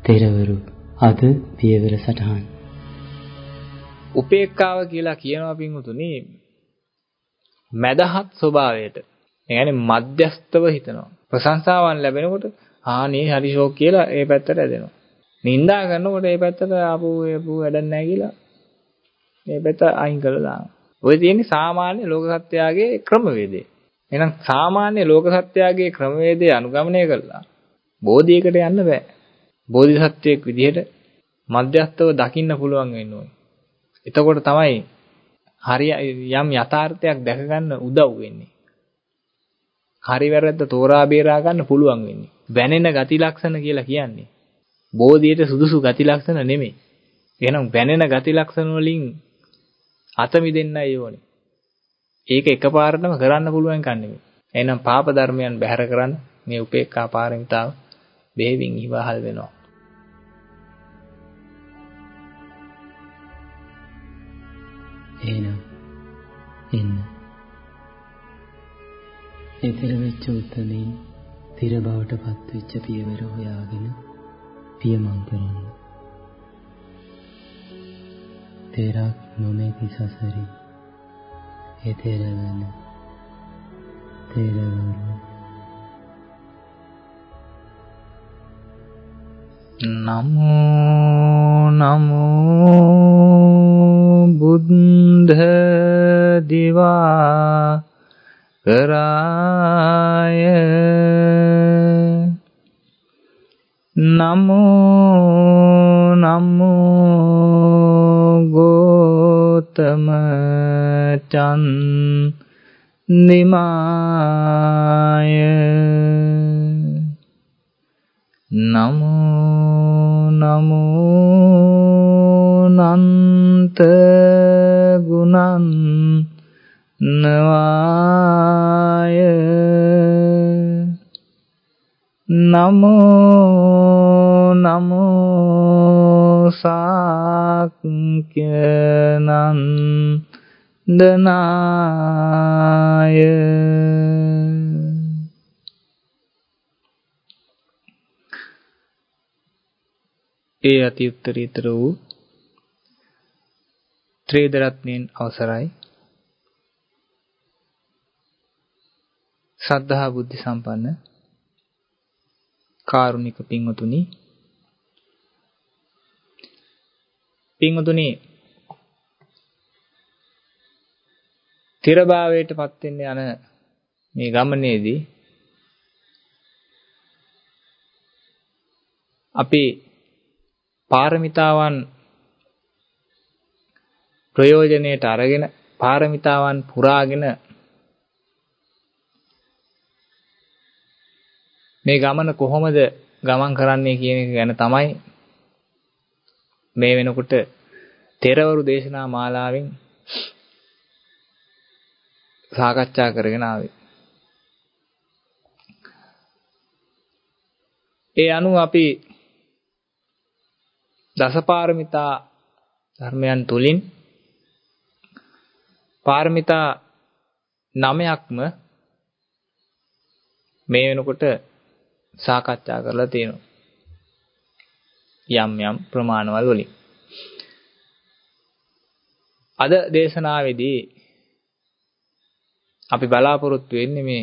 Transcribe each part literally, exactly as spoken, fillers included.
තෙරවරු අද පියවර සටහන්. උපේක්ඛාව කියලා කියනවා පින්වතුනි මදහත් ස්වභාවයට. ඒ කියන්නේ මධ්‍යස්තව හිතනවා. ප්‍රශංසාවන් ලැබෙනකොට ආනේ හරි ෂෝක් කියලා ඒ පැත්තට ඇදෙනවා. නින්දා කරනකොට ඒ පැත්තට ආපු ඒපු වැඩක් නැහැ කියලා මේ පැත්ත අයින් කරලා දානවා. ඔය තියෙන්නේ සාමාන්‍ය ලෝක සත්‍යයේ ක්‍රමවේදය. එහෙනම් සාමාන්‍ය ලෝක සත්‍යයේ ක්‍රමවේදය අනුගමනය කළා බෝධියකට යන්න බෑ. බෝධිසත්වයෙක් විදිහට මධ්‍යස්තව දකින්න පුළුවන් වෙන්න ඕනේ. එතකොට තමයි හරිය යම් යථාර්ථයක් දැක ගන්න උදව් වෙන්නේ. හරි වැරද්ද තෝරා බේරා ගන්න පුළුවන් වෙන්නේ. වැනෙන ගති ලක්ෂණ කියලා කියන්නේ බෝධියට සුදුසු ගති ලක්ෂණ නෙමෙයි. එහෙනම් වැනෙන ගති ලක්ෂණ වලින් අත මිදෙන්නයි ඕනේ. ඒක එකපාරටම කරන්න පුළුවන් කන්නේ නෙමෙයි. එහෙනම් පාප ධර්මයන් බැහැර කරන්න මේ උපේක්ඛා පාරමිතාව බෙහෙවින් ඉවහල් වෙනවා. එහෙනම් එන්න. ඊතර වෙච්ච උත්මේ තිර බවට පත් වෙච්ච පියවර හොයාගෙන පියමන් කරන්න. තේරක් නොමැති සසරි එතරවන තේරවරු නමෝ නමෝ බුද්ධ දිවා කරාය නමෝ නමෝ ගෝතම චන්දිමාය නමෝ නමෝ නන්ත ගුණං නවාය නමෝ නමෝ සාක්‍යනං දනාය ඒ අති උත්තරීතර වූ ත්‍රිවිධ රත්නයන් අවසරයි. ශ්‍රද්ධා බුද්ධ සම්පන්න කාරුණික පින්වතුනි පින්වතුනි තිරභාවයට පත් වෙන්න යන මේ ගමනේදී අපි පාරමිතාවන් ප්‍රයෝජනයට අරගෙන පාරමිතාවන් පුරාගෙන මේ ගමන කොහොමද ගමන් කරන්නේ කියන එක ගැන තමයි මේ වෙනකොට තෙරවරු දේශනා මාලාවෙන් සාකච්ඡා කරගෙන ආවේ. ඒ අනුව අපි දසපාරමිතා ධර්මයන් තුලින් පාරමිතා නවයක්ම මේ වෙනකොට සාකච්ඡා කරලා තියෙනවා. යම් යම් ප්‍රමාණවල වලින්. අද දේශනාවේදී අපි බලාපොරොත්තු වෙන්නේ මේ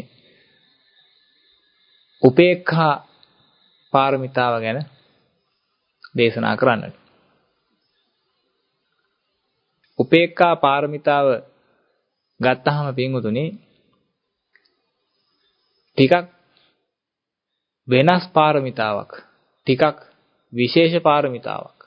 උපේක්ඛා පාරමිතාව ගැන දේශනා කරන්නට. උපේක්ඛා පාරමිතාව ගත්තාම පින්වතුනි ටිකක් වෙනස් පාරමිතාවක්, ටිකක් විශේෂ පාරමිතාවක්.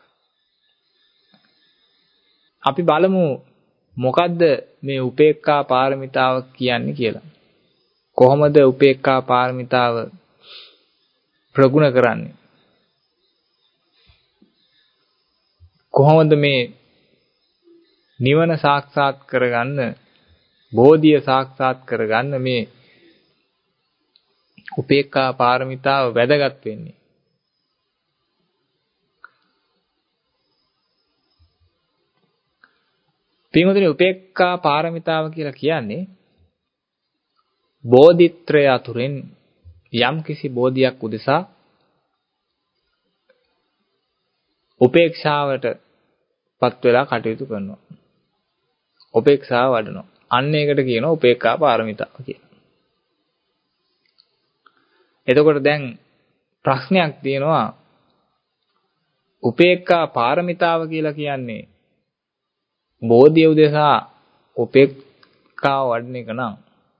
අපි බලමු මොකද්ද මේ උපේක්ඛා පාරමිතාව කියන්නේ කියලා. කොහොමද උපේක්ඛා පාරමිතාව ප්‍රගුණ කරන්නේ? කොහොමද මේ නිවන සාක්ෂාත් කරගන්න, බෝධිය සාක්ෂාත් කරගන්න මේ උපේක්ඛා පාරමිතාව වැදගත් වෙන්නේ? පින්වතුනි උපේක්ඛා පාරමිතාව කියලා කියන්නේ බෝධිත්‍රය අතුරෙන් යම් කිසි බෝධියක් උදෙසා උපේක්ෂාවටපත් වෙලා කටයුතු කරනවා. උපේක්ෂාව වඩනවා. අන්න ඒකට කියනවා උපේක්ඛා පාරමිතාව කියලා. එතකොට දැන් ප්‍රශ්නයක් තියෙනවා උපේක්ඛා පාරමිතාව කියලා කියන්නේ බෝධිය උදෙසා උපේක්ඛාව වඩන එක නම්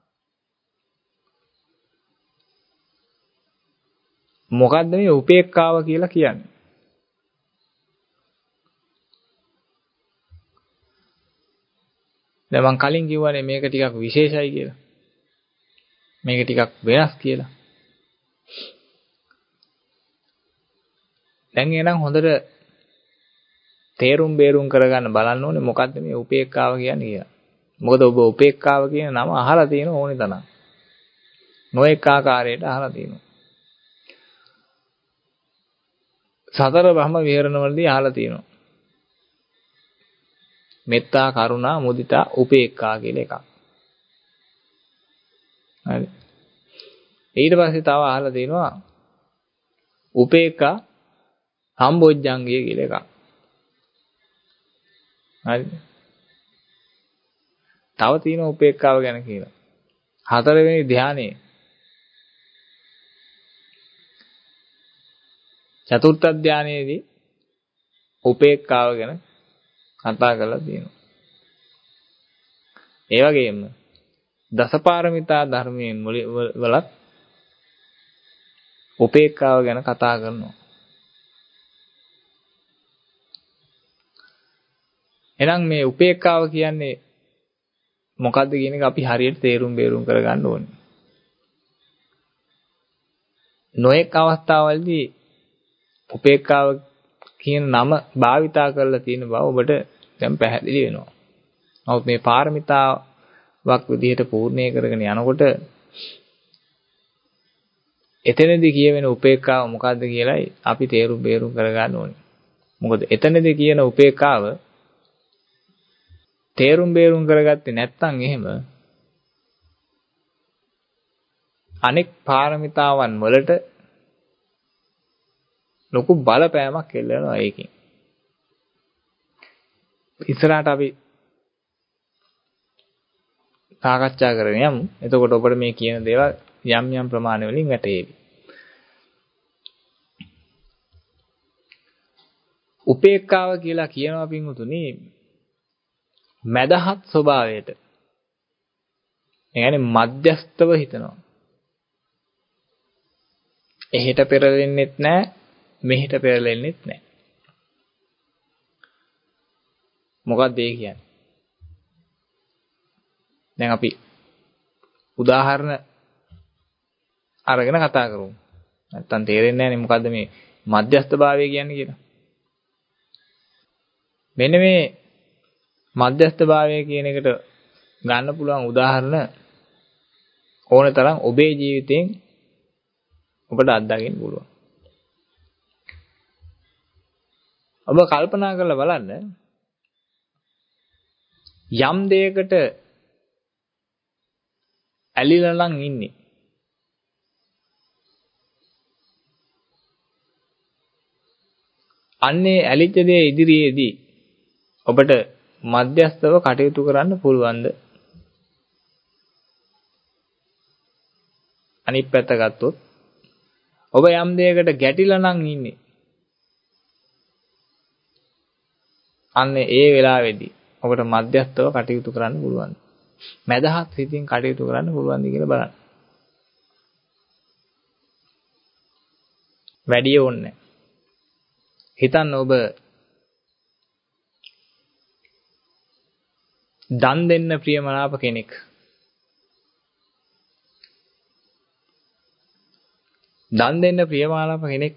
මොකද්ද මේ උපේක්ඛාව කියලා කියන්නේ? දැන් මම කලින් කිව්වනේ මේක ටිකක් විශේෂයි කියලා. මේක ටිකක් වෙනස් කියලා. දැන් එනං හොඳට තේරුම් බේරුම් කරගන්න බලන්න ඕනේ මොකද්ද මේ උපේක්ඛාව කියන්නේ කියලා. මොකද ඔබ උපේක්ඛාව කියන නම අහලා තියෙන ඕනේ තරම්. නොඑක ආකාරයට අහලා තියෙනවා. සතර බ්‍රහ්ම විහරණ වලදී අහලා තියෙනවා. මෙත්තා කරුණා මුදිතා උපේක්ඛා කියලා එකක්. හරි. ඊට පස්සේ තව අහලා තියෙනවා උපේක්ඛා සම්බොජ්ජංගය කියලා එකක්. හරි. තව තියෙනවා උපේක්ඛාව ගැන කියලා. හතරවෙනි ධානයේ චතුර්ථ ධානයේදී උපේක්ඛාව ගැන කතා කරලා තියෙනවා. ඒ වගේම දසපාරමිතා ධර්මයෙන් වලත් උපේක්ඛාව ගැන කතා කරනවා. එහෙනම් මේ උපේක්ඛාව කියන්නේ මොකද්ද කියන එක අපි හරියට තේරුම් බේරුම් කරගන්න ඕනේ. නොඑක අවස්ථාවලදී උපේක්ඛාව කියන නම භාවිතා කරලා තියෙන බව ඔබට දැන් පැහැදිලි වෙනවා. නමුත් මේ පාරමිතාවක් විදිහට පූර්ණේ කරගෙන යනකොට එතනදී කියවෙන උපේක්ඛාව මොකද්ද කියලායි අපි තේරුම් බේරුම් කරගන්න ඕනේ. මොකද එතනදී කියන උපේක්ඛාව තේරුම් බේරුම් කරගත්තේ නැත්නම් එහෙම අනෙක් පාරමිතාවන් වලට ලොකු බලපෑමක් එල්ලනවා ඒකෙන්. ඉස්සරහට අපි සාකච්ඡා කරගෙන යමු. එතකොට ඔබට මේ කියන දේවල් යම් යම් ප්‍රමාණ වලින් වැටහෙවි. උපේක්ඛාව කියලා කියනවා පින්වතුනි මදහත් ස්වභාවයට. ඒ කියන්නේ මධ්‍යස්තව හිතනවා. එහෙට පෙරලෙන්නෙත් නැහැ, මෙහෙට පෙරලෙන්නෙත් නැහැ. මොකක්ද ඒ කියන්නේ? දැන් අපි උදාහරණ අරගෙන කතා කරමු. නැත්තම් තේරෙන්නේ නැහැ නේ මොකද්ද මේ මධ්‍යස්ථභාවය කියන්නේ කියලා. මෙන්න මේ මධ්‍යස්ථභාවය කියන එකට ගන්න පුළුවන් උදාහරණ ඕන තරම් ඔබේ ජීවිතයෙන් ඔබට අත්දකින්න පුළුවන්. ඔබ කල්පනා කරලා බලන්න යම් දෙයකට ඇලිලා නම් ඉන්නේ. අන්නේ ඇලිච්ච දේ ඉදිරියේදී ඔබට මධ්‍යස්ථව කටයුතු කරන්න පුළුවන්ද? අනිත් පැත්ත ගත්තොත් ඔබ යම් දෙයකට ගැටිලා නම් ඉන්නේ. අන්නේ ඒ වෙලාවේදී ඔබට මධ්‍යස්ථව කටයුතු කරන්න පුළුවන්ද? මදහත් හිතින් කටයුතු කරන්න පුළුවන්ද කියලා බලන්න. වැඩි ඕනේ. හිතන්න ඔබ දන් දෙන්න ප්‍රියමනාප කෙනෙක්. දන් දෙන්න ප්‍රියමනාප කෙනෙක්.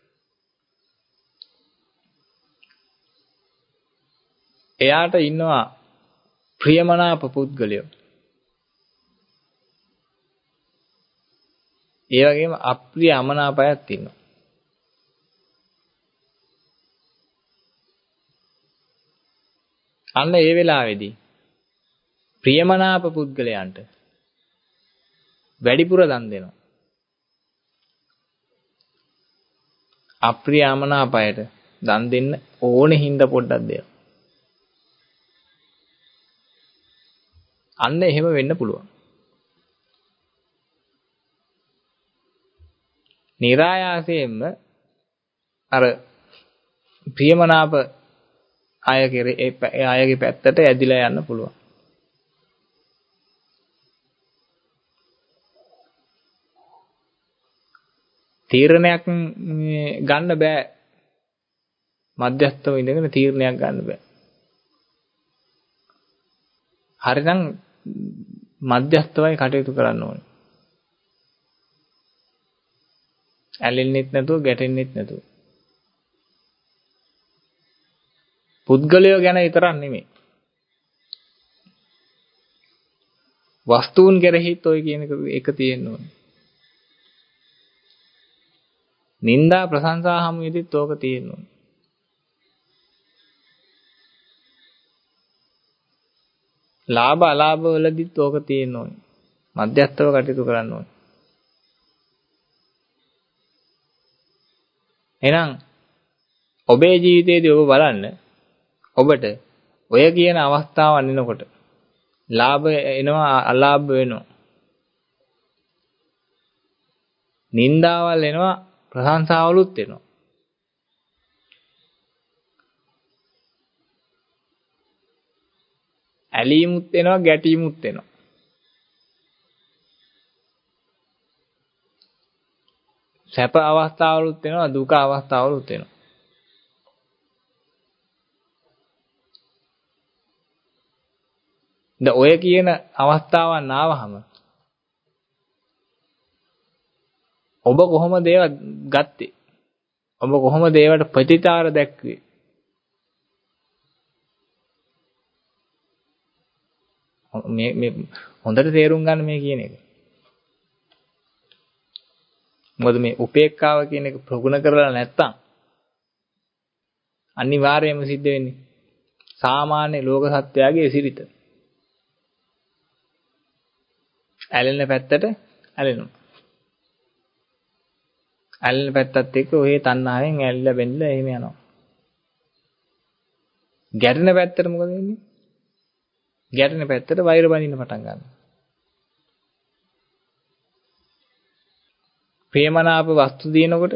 එයාට ඉන්නවා ප්‍රියමනාප පුද්ගලයෝ. ඒ වගේම අප්‍රිය අමනාපයත් ඉන්නවා. අන්න ඒ වෙලාවේදී ප්‍රියමනාප පුද්ගලයන්ට වැඩිපුර දන් දෙනවා. අප්‍රිය අමනාපයට දන් දෙන්න ඕනේ හින්දා පොඩ්ඩක් දෙනවා. අන්න එහෙම වෙන්න පුළුවන්. නිරායාසයෙන්ම අර ප්‍රියමනාප අය කෙරේ ඒ අයගේ පැත්තට ඇදිලා යන්න පුළුවන්. තීරණයක් ගන්න බෑ. මධ්‍යස්ථව ඉඳගෙන තීරණයක් ගන්න බෑ. හරිනම් මධ්‍යස්ථවයි කටයුතු කරන්න ඕනේ. ඇලෙන්නෙත් නැතුව ගැටෙන්නෙත් නැතුව. පුද්ගලයෝ ගැන විතරක් නෙමෙයි. වස්තුන් කෙරෙහිත් ඔය කියන එක තියෙන්න ඕනේ. නින්දා ප්‍රශංසා හැමෙදිත් ඕක තියෙන්න ඕනේ. ලාභ අලාභ වලදීත් ඕක තියෙන්න ඕනේ. මධ්‍යස්ථව කටයුතු කරන්න ඕනේ. එහෙනම් ඔබේ ජීවිතයේදී ඔබ බලන්න ඔබට ඔය කියන අවස්ථාවන් එනකොට ලාභ එනවා අලාභ වෙනවා. නින්දාවල් එනවා ප්‍රශංසාවලුත් එනවා. ඇලීමුත් එනවා ගැටීමුත් එනවා. සැප අවස්ථාවලුත් එනවා දුක අවස්ථාවලුත් එනවා. ද ඔය කියන අවස්ථාවන් ආවහම ඔබ කොහොමද ඒවා ගත්තේ? ඔබ කොහොමද ඒවට ප්‍රතිචාර දැක්වේ? මේ මේ හොඳට තේරුම් ගන්න මේ කියන එක. මොකද මේ උපේක්ඛාව කියන එක ප්‍රගුණ කරලා නැත්තම් අනිවාර්යයෙන්ම සිද්ධ වෙන්නේ සාමාන්‍ය ලෝක සත්‍යයේ සිරිත. ඇලෙන පැත්තට ඇලෙනවා. ඇලෙන පැත්තත් එක්ක ඔය තණ්හාවෙන් ඇලිලා බෙන්ලා එහෙම යනවා. ගැටෙන පැත්තට මොකද වෙන්නේ? ගැටෙන පැත්තට වෛර බඳින්න පටන් ගන්නවා. ප්‍රේමනාප වස්තු දිනනකොට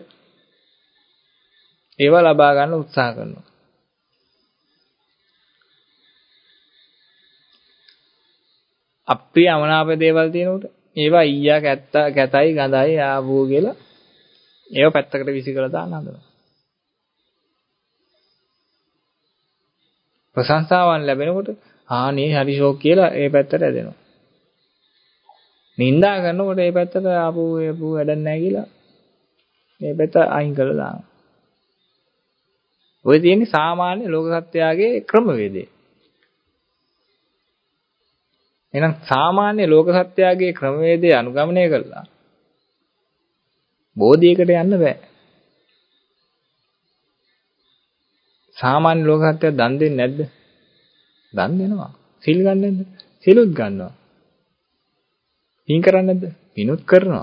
ඒවා ලබා ගන්න උත්සාහ කරනවා. අප්‍රිය අමනාප දේවල් තියෙනකොට ඒවා ඊයා කැත්ත කැතයි ගඳයි ආවෝ කියලා ඒව පැත්තකට විසිකලා දාන්න හදනවා. ප්‍රශංසාවන් ලැබෙනකොට ආනේ හරි ෂෝක් කියලා ඒ පැත්තට ඇදෙනවා. නින්දා කරනකොට ඒ පැත්තට ආපු ඒපු වැඩක් නැහැ කියලා මේ පැත්ත අයින් කරලා දානවා. ඔය තියෙන්නේ සාමාන්‍ය ලෝක සත්‍යයේ ක්‍රමවේදය. එහෙනම් සාමාන්‍ය ලෝක සත්‍යයේ ක්‍රමවේදය අනුගමනය කළා බෝධියකට යන්න බෑ. සාමාන්‍ය ලෝක සත්‍යය දන් දෙන්නේ නැද්ද? දන් දෙනවා. සිල් ගන්න නැද්ද? සිලුත් ගන්නවා. පින් කරන්නේ නැද්ද? පිනුත් කරනවා.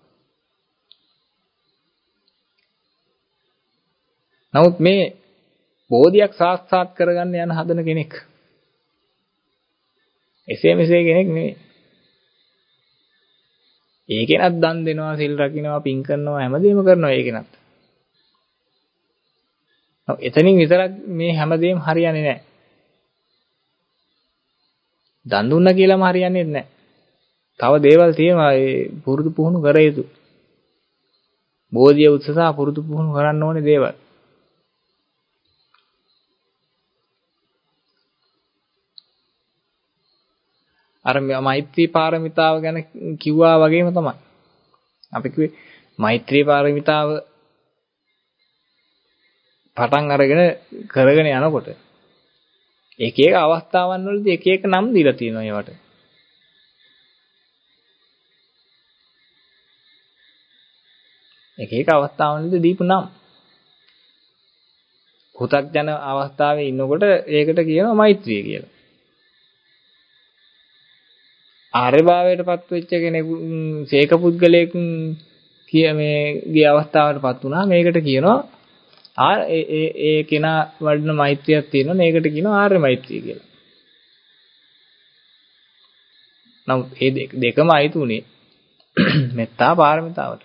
නමුත් මේ බෝධියක් සාක්ෂාත් කරගන්න යන හදන කෙනෙක් එසේ මෙසේ කෙනෙක් නෙවෙයි. ඒකෙනත් දන් දෙනවා, සිල් රකින්නවා, පින් කරනවා, හැමදේම කරනවා ඒකෙනත්. ඔව් එතනින් විතරක් මේ හැමදේම හරියන්නේ නැහැ. දන් දුන්නා කියලාම හරියන්නේ නැහැ. තව දේවල් තියෙනවා ඒ පුරුදු පුහුණු කර යුතු. බෝධිය උත්සාහ පුරුදු පුහුණු කරන්න ඕනේ දේවල්. අර මෛත්‍රී පාරමිතාව ගැන කිව්වා වගේම තමයි. අපි කිව්වේ මෛත්‍රී පාරමිතාව පටන් අරගෙන කරගෙන යනකොට එක එක අවස්ථාවන් වලදී එක එක නම් දීලා තියෙනවා ඒවට. එක එක අවස්ථාවන් වලදී දීපු නම්. පුතග්ජන අවස්ථාවේ ඉන්නකොට ඒකට කියනවා මෛත්‍රිය කියලා. ආර්යභාවයටපත් වෙච්ච කෙනෙකු සීක පුද්ගලයෙක් කිය මේ ගිය අවස්ථාවටපත් වුණා මේකට කියනවා ආ ඒ ඒ ඒ කෙනා වඩන මෛත්‍රියක් තියෙනවා. මේකට කියනවා ආර්ය මෛත්‍රිය කියලා. නමුත් මේ දෙකම අයිති උනේ මෙත්තා පාරමිතාවට.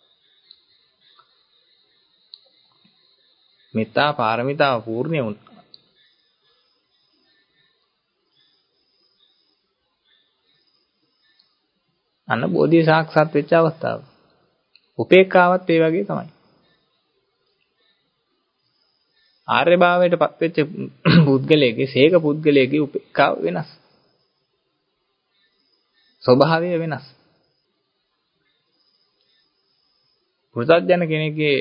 මෙත්තා පාරමිතාව පූර්ණේ වුණා. අන්න බෝධිය සාක්ෂාත් වෙච්ච අවස්ථාව. උපේක්ඛාවත් ඒ වගේ තමයි. ආර්ය භාවයට පත් වෙච්ච පුද්ගලයේ සීක පුද්ගලයේ උපේක්ඛාව වෙනස්. ස්වභාවය වෙනස්. පුරුතඥ කෙනෙක්ගේ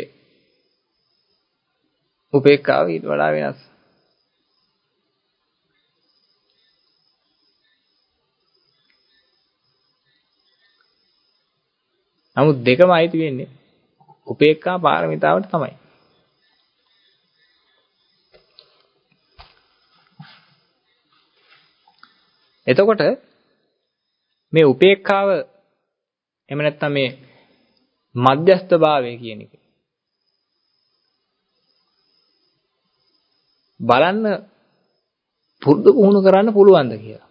උපේක්ඛාව ඊට වඩා වෙනස්. නමුත් දෙකම අයිති වෙන්නේ උපේක්ඛා පාරමිතාවට තමයි. එතකොට මේ උපේක්ඛාව එහෙම නැත්නම් මේ මධ්‍යස්ථ භාවය කියන එක බලන්න පුරුදු පුහුණු කරන්න පුළුවන්ද කියලා.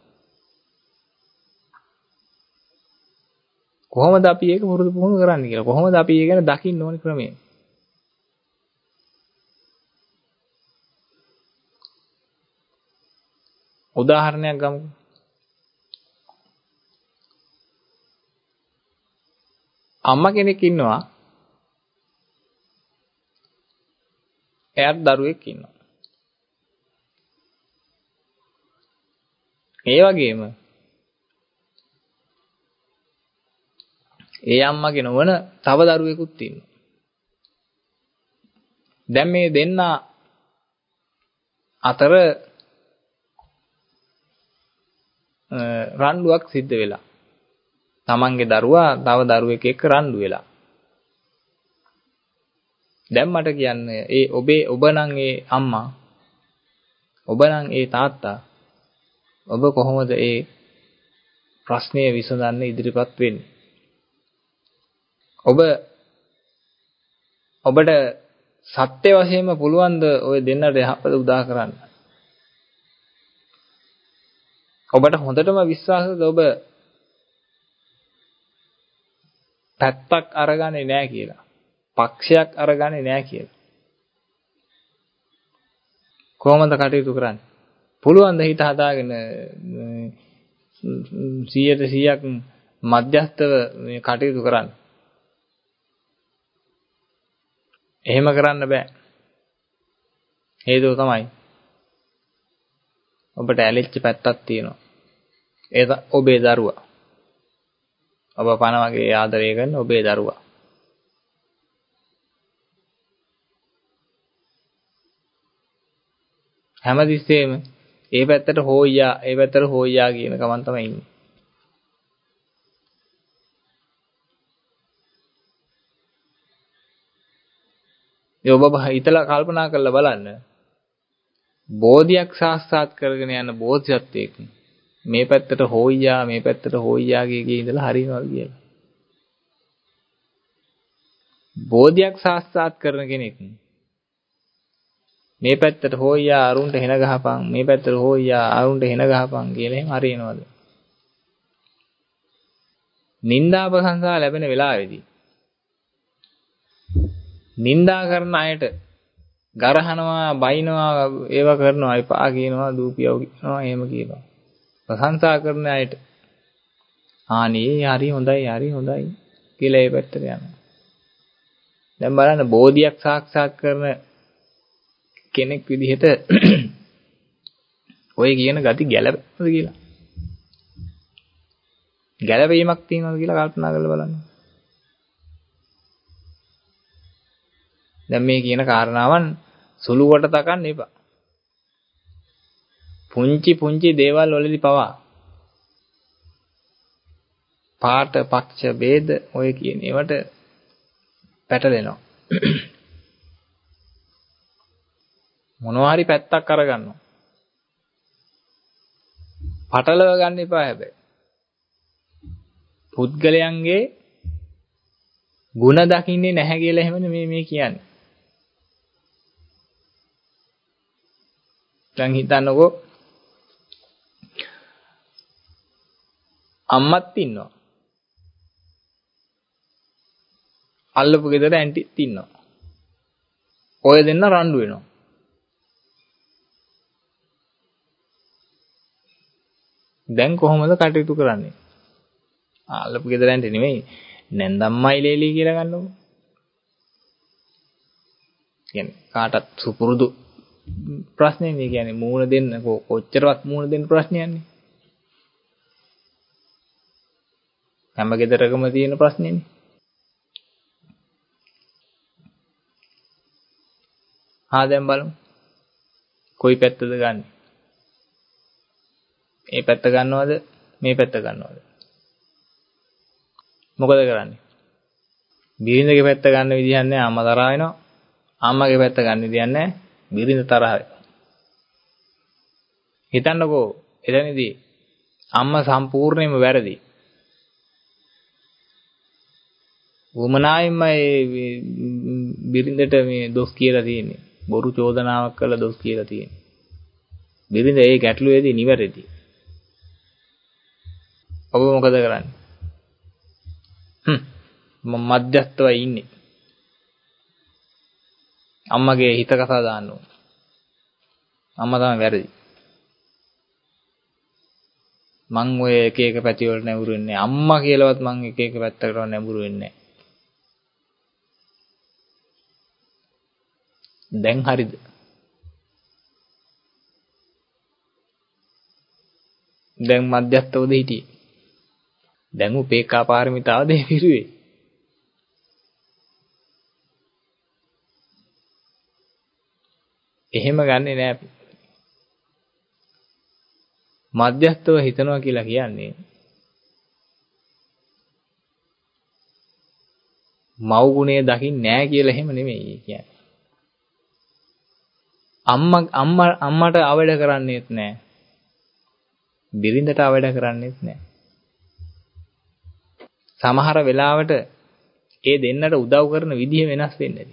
කොහොමද අපි ඒක පුරුදු පුහුණු කරන්නේ කියලා. කොහොමද අපි ඒක ගැන දකින්න ඕනේ ක්‍රමය. උදාහරණයක් ගමුකෝ. අම්මා කෙනෙක් ඉන්නවා. එයාට දරුවෙක් ඉන්නවා. ඒ වගේම ඒ අම්මගේ නොවන තව දරුවෙකුත් ඉන්නවා. දැන් මේ දෙන්න අතර රණ්ඩුවක් සිද්ධ වෙලා. තමන්ගේ දරුවා තව දරුවෙක් එක්ක රණ්ඩු වෙලා. දැන් මට කියන්නේ ඒ ඔබේ ඔබ නම් ඒ අම්මා ඔබ නම් ඒ තාත්තා ඔබ කොහොමද ඒ ප්‍රශ්නය විසඳන්න ඉදිරිපත් වෙන්නේ? ඔබ ඔබට සත්‍ය වශයෙන්ම පුළුවන් ද ඔය දෙන්නට යහපත උදා කරන්න? ඔබට හොඳටම විශ්වාසද ඔබ පැත්තක් අරගන්නේ නැහැ කියලා. පක්ෂයක් අරගන්නේ නැහැ කියලා. කොහොමද කටයුතු කරන්නේ? පුළුවන් ද හිත හදාගෙන සීයට සීයක් මධ්‍යස්ථව මේ කටයුතු කරන්න? එහෙම කරන්න බෑ. හේතුව තමයි ඔබට ඇලිච්ච පැත්තක් තියෙනවා. ඒ ඔබේ දරුවා. ඔබ පණ වගේ ආදරය කරන ඔබේ දරුවා. හැමතිස්සෙම ඒ පැත්තට හොයියා, ඒ පැත්තට හොයියා කියන ගමන් තමයි ඉන්නේ. ඒ ඔබ හිතලා කල්පනා කරලා බලන්න. බෝධියක් සාක්ෂාත් කරගෙන යන බෝධිසත්වයෙක් මේ පැත්තට හොයියා, මේ පැත්තට හොයියා කිය ඉඳලා හරියනවා කියලා. බෝධියක් සාක්ෂාත් කරන කෙනෙක් මේ පැත්තට හොයියා අරුන්ට හෙන ගහපන්, මේ පැත්තට හොයියා අරුන්ට හෙන ගහපන් කියලා එහෙම හරියනවද? නින්දා ප්‍රශංසා ලැබෙන වෙලාවේදී නින්දා කරන අයට ගරහනවා, බයිනවා, ඒව කරනවා, එපා කියනවා, දූපියව කියනවා, එහෙම කියනවා. ප්‍රශංසා කරන අයට ආනේ හරි හොඳයි, හරි හොඳයි කියලා ඒ පැත්තට යනවා. දැන් බලන්න බෝධියක් සාක්ෂාත් කරන කෙනෙක් විදිහට ඔය කියන ගති ගැළපෙනවද කියලා? ගැළපීමක් තියෙනවද කියලා කල්පනා කරලා බලන්න. දැන් මේ කියන කාරණාවන් සුළු කොට තකන්න එපා. පුංචි පුංචි දේවල් වලදී පවා පාට පක්ෂ ભેද ඔය කියන ඒවට පැටලෙනවා. මොනවා හරි පැත්තක් අරගන්නවා. පටලව ගන්න එපා හැබැයි. පුද්ගලයන්ගේ ಗುಣ දකින්නේ නැහැ කියලා එහෙමනේ මේ මේ කියන්නේ. දැන් හිතන්නකෝ අම්මත් ඉන්නවා. අල්ලපු ගෙදර ඇන්ටිත් ඉන්නවා. ඔය දෙන්න රණ්ඩු වෙනවා. දැන් කොහොමද කටයුතු කරන්නේ? අල්ලපු ගෙදර ඇන්ටි නෙමෙයි නැන්දම්මයි ලේලි කියලා ගන්නකො. කියන්නේ කාටත් සුපුරුදු ප්‍රශ්නේ නේ. කියන්නේ මූණ දෙන්න කොච්චරවත් මූණ දෙන්න ප්‍රශ්නයක් නේ. හැම ගෙදරකම තියෙන ප්‍රශ්නේ නේ. ආ දැන් බලමු. කොයි පැත්තද ගන්නෙ? මේ පැත්ත ගන්නවද? මේ පැත්ත ගන්නවද? මොකද කරන්නේ? බිරිඳගේ පැත්ත ගන්න විදිහක් නැහැ. අම්මා තරහ වෙනවා. අම්මගේ පැත්ත ගන්න විදිහක් නැහැ. බිරිඳ තරහ වෙනවා. හිතන්නකෝ එතනදී අම්මා සම්පූර්ණයෙන්ම වැරදි. වමනායෙන්ම මේ බිරිඳට මේ දොස් කියලා තියෙන්නේ. බොරු චෝදනාවක් කරලා දොස් කියලා තියෙන්නේ. බිරිඳ ඒ ගැටලුවේදී නිවැරදි. ඔබ මොකද කරන්නේ? හ්ම් මම මධ්‍යස්ථවයි ඉන්නේ. අම්මගේ හිත කතා දාන්න ඕන. අම්මා තමයි වැරදි. මං ඔය එක එක පැති වලට නැඹුරු වෙන්නේ නැහැ. අම්මා කියලාවත් මං එක එක පැත්තකට නැඹුරු වෙන්නේ නැහැ. දැන් හරිද? දැන් මධ්‍යස්ථවද හිටියේ? දැන් උපේක්ඛා පාරමිතාවද පිරුවේ? එහෙම ගන්නෙ නෑ අපි. මධ්‍යස්ථව හිතනවා කියලා කියන්නේ මව් ගුණය දකින්නේ නෑ කියලා එහෙම නෙමෙයි කියන්නේ. අම්මා අම්මා අම්මට අවඩ කරන්නේත් නෑ. බිරිඳට අවඩ කරන්නේත් නෑ. සමහර වෙලාවට ඒ දෙන්නට උදව් කරන විදිහ වෙනස් වෙන්නේ.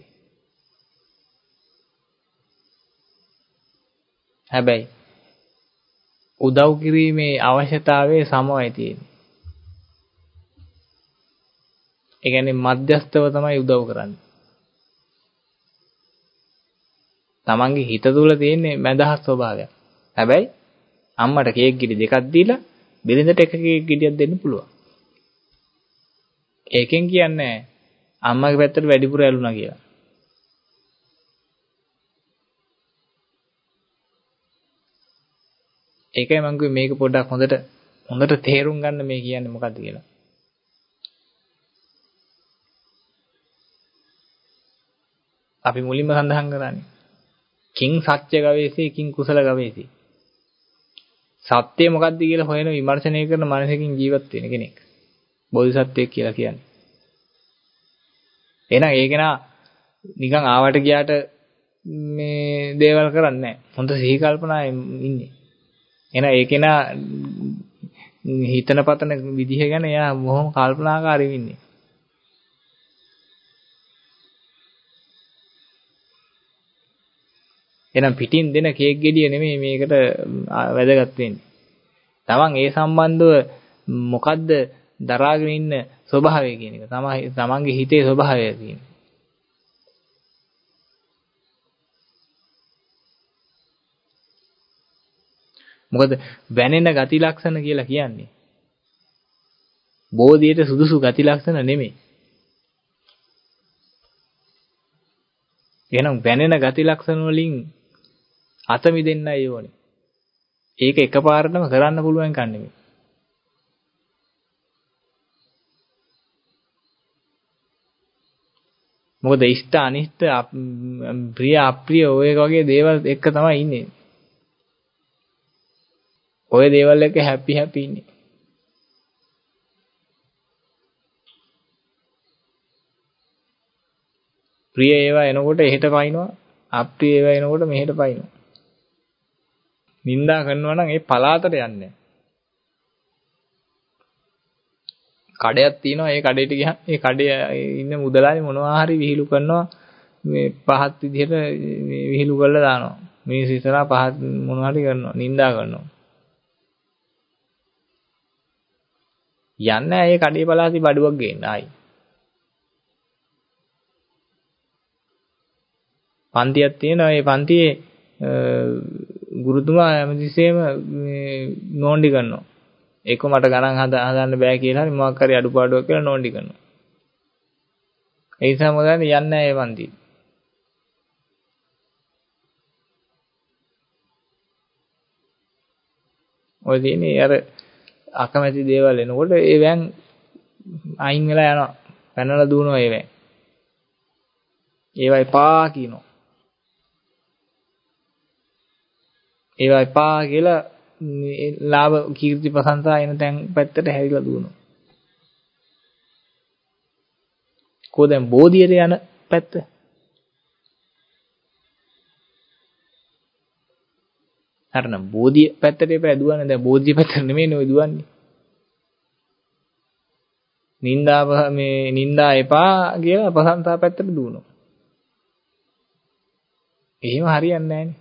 හැබැයි උදව් කිරීමේ අවශ්‍යතාවය සමවයි තියෙන්නේ. ඒ කියන්නේ මධ්‍යස්ථව තමයි උදව් කරන්නේ. තමන්ගේ හිත තුළ තියෙන මදහත් ස්වභාවයක්. හැබැයි අම්මට කේක් ගෙඩි දෙකක් දීලා බිරිඳට එක කේක් ගෙඩියක් දෙන්න පුළුවන්. ඒකෙන් කියන්නේ අම්මගේ පැත්තට වැඩිපුර ඇලුනා කියලා. ඒකයි මම කිව්වේ මේක පොඩ්ඩක් හොඳට හොඳට තේරුම් ගන්න මේ කියන්නේ මොකද්ද කියලා. අපි මුලින්ම සඳහන් කරන්නේ කිං සත්‍ය ගවේෂී කිං කුසල ගවේෂී. සත්‍ය මොකද්ද කියලා හොයන විමර්ශනය කරන මනසකින් ජීවත් වෙන කෙනෙක්. බෝධිසත්වයෙක් කියලා කියන්නේ. එහෙනම් ඒක නා නිකන් ආවට ගියාට මේ දේවල් කරන්නේ නැහැ. හොඳ සිහි කල්පනාවෙන් ඉන්නේ. එහෙනම් ඒකේ නා හිතන පතන විදිහ ගැන එයා බොහොම කල්පනාකාරීව ඉන්නේ. එහෙනම් පිටින් දෙන කේක් ගෙඩිය නෙමෙයි මේකට වැදගත් වෙන්නේ. තමන් ඒ සම්බන්ධව මොකද්ද දරාගෙන ඉන්න ස්වභාවය කියන එක තමයි තමන්ගේ හිතේ ස්වභාවය කියන්නේ. මොකද වැනෙන ගති ලක්ෂණ කියලා කියන්නේ බෝධියට සුදුසු ගති ලක්ෂණ නෙමෙයි. එහෙනම් වැනෙන ගති ලක්ෂණ වලින් අත මිදෙන්නයි ඕනේ. ඒක එකපාරටම කරන්න පුළුවන් කන්නේ නෙමෙයි. මොකද ඉෂ්ට අනිෂ්ට ප්‍රිය අප්‍රිය ඔය වගේ දේවල් එක්ක තමයි ඉන්නේ. ඔය දේවල් එක්ක හැපි හැපි ඉන්නේ. ප්‍රිය ඒවා එනකොට එහෙට පයින්නවා, අප්‍රිය ඒවා එනකොට මෙහෙට පයින්නවා. නින්දා කරනවා නම් ඒ පලාතට යන්නේ. කඩයක් තියෙනවා ඒ කඩේට ගියහම ඒ කඩේ ඉන්න මුදලාලි මොනවා හරි විහිළු කරනවා මේ පහත් විදිහට විහිළු කරලා දානවා. මිනිස්සු ඉස්සරහා පහත් මොනවා හරි කරනවා, නිඳා කරනවා. යන්නේ ඒ කඩේ පලාසි බඩුවක් ගේන්න ආයි. පන්තියක් තියෙනවා. ඒ පන්තියේ ගුරුතුමා හැමතිස්සෙම නෝන්ඩි කරනවා. ඒක මට ගණන් හදන්න බෑ කියලා හරි මොකක් හරි අඩුපාඩුවක් කියලා නෝන්ඩි කරනවා. ඒ නිසා මොකද යන්නේ නැහැ ඒ පන්තිය. ඔය තියෙන්නේ අර අකමැති දේවල් එනකොට ඒ වෑන් අයින් වෙලා යනවා. පැනලා දුවනවා ඒ වෑන්. ඒවා එපා කියනවා. ඒවා එපා කියලා ලාභ කීර්ති ප්‍රශංසා එන තැන් පැත්තට හැරිලා දුවනවා. කො දැන් බෝධියට යන පැත්ත? හරිනම් බෝධිය පැත්තට එපා දුවන්නේ. දැන් බෝධිය පැත්තට නෙමෙයි ඔය දුවන්නේ. නින්දාව මේ නින්දා එපා කියලා ප්‍රශංසා පැත්තට දුවනවා. එහෙම හරියන්නේ නැහැනේ.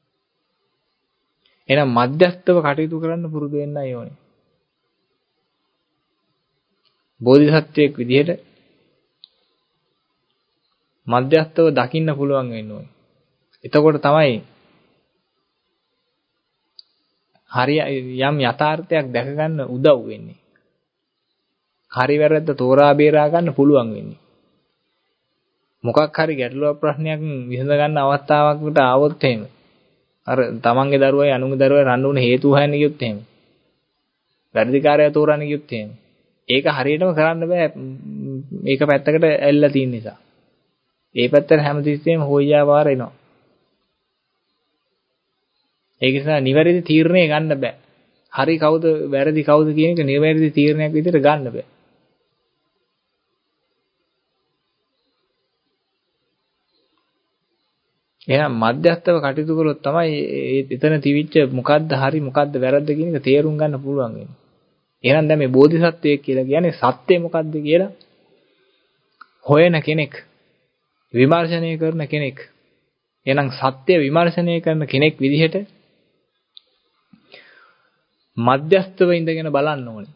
එහෙනම් මධ්‍යස්තව කටයුතු කරන්න පුරුදු වෙන්නයි ඕනේ. බෝධිසත්වයෙක් විදිහට මධ්‍යස්තව දකින්න පුළුවන් වෙන්න ඕනේ. එතකොට තමයි හරිය යම් යථාර්ථයක් දැක ගන්න උදව් වෙන්නේ. හරි වැරද්ද තෝරා බේරා ගන්න පුළුවන් වෙන්නේ. මොකක් හරි ගැටලුවක් ප්‍රශ්නයක් විසඳ ගන්න අවස්ථාවකට ආවොත් එහෙම අර තමන්ගේ දරුවයි අනුන්ගේ දරුවයි රණ්ඩු වෙන හේතු හොයන්න ගියොත් එහෙම වැඩිකාරය තෝරන්න ගියොත් එහෙම ඒක හරියටම කරන්න බෑ. මේක පැත්තකට ඇල්ලලා තියෙන නිසා. ඒ පැත්තට හැමතිස්සෙම හොයියා පාර එනවා. ඒක නිසා නිවැරදි තීරණය ගන්න බෑ. හරි කවුද වැරදි කවුද කියන එක නිවැරදි තීරණයක් විදිහට ගන්න බෑ. එහෙනම් මධ්‍යස්ථව කටයුතු කළොත් තමයි එතන තිවිච්ච මොකද්ද හරි මොකද්ද වැරද්ද කියන එක තේරුම් ගන්න පුළුවන් වෙන්නේ. එහෙනම් දැන් මේ බෝධිසත්වයෙක් කියලා කියන්නේ සත්‍ය මොකද්ද කියලා හොයන කෙනෙක්, විමර්ශනය කරන කෙනෙක්. එහෙනම් සත්‍ය විමර්ශනය කරන කෙනෙක් විදිහට මධ්‍යස්ථව ඉඳගෙන බලන්න ඕනේ.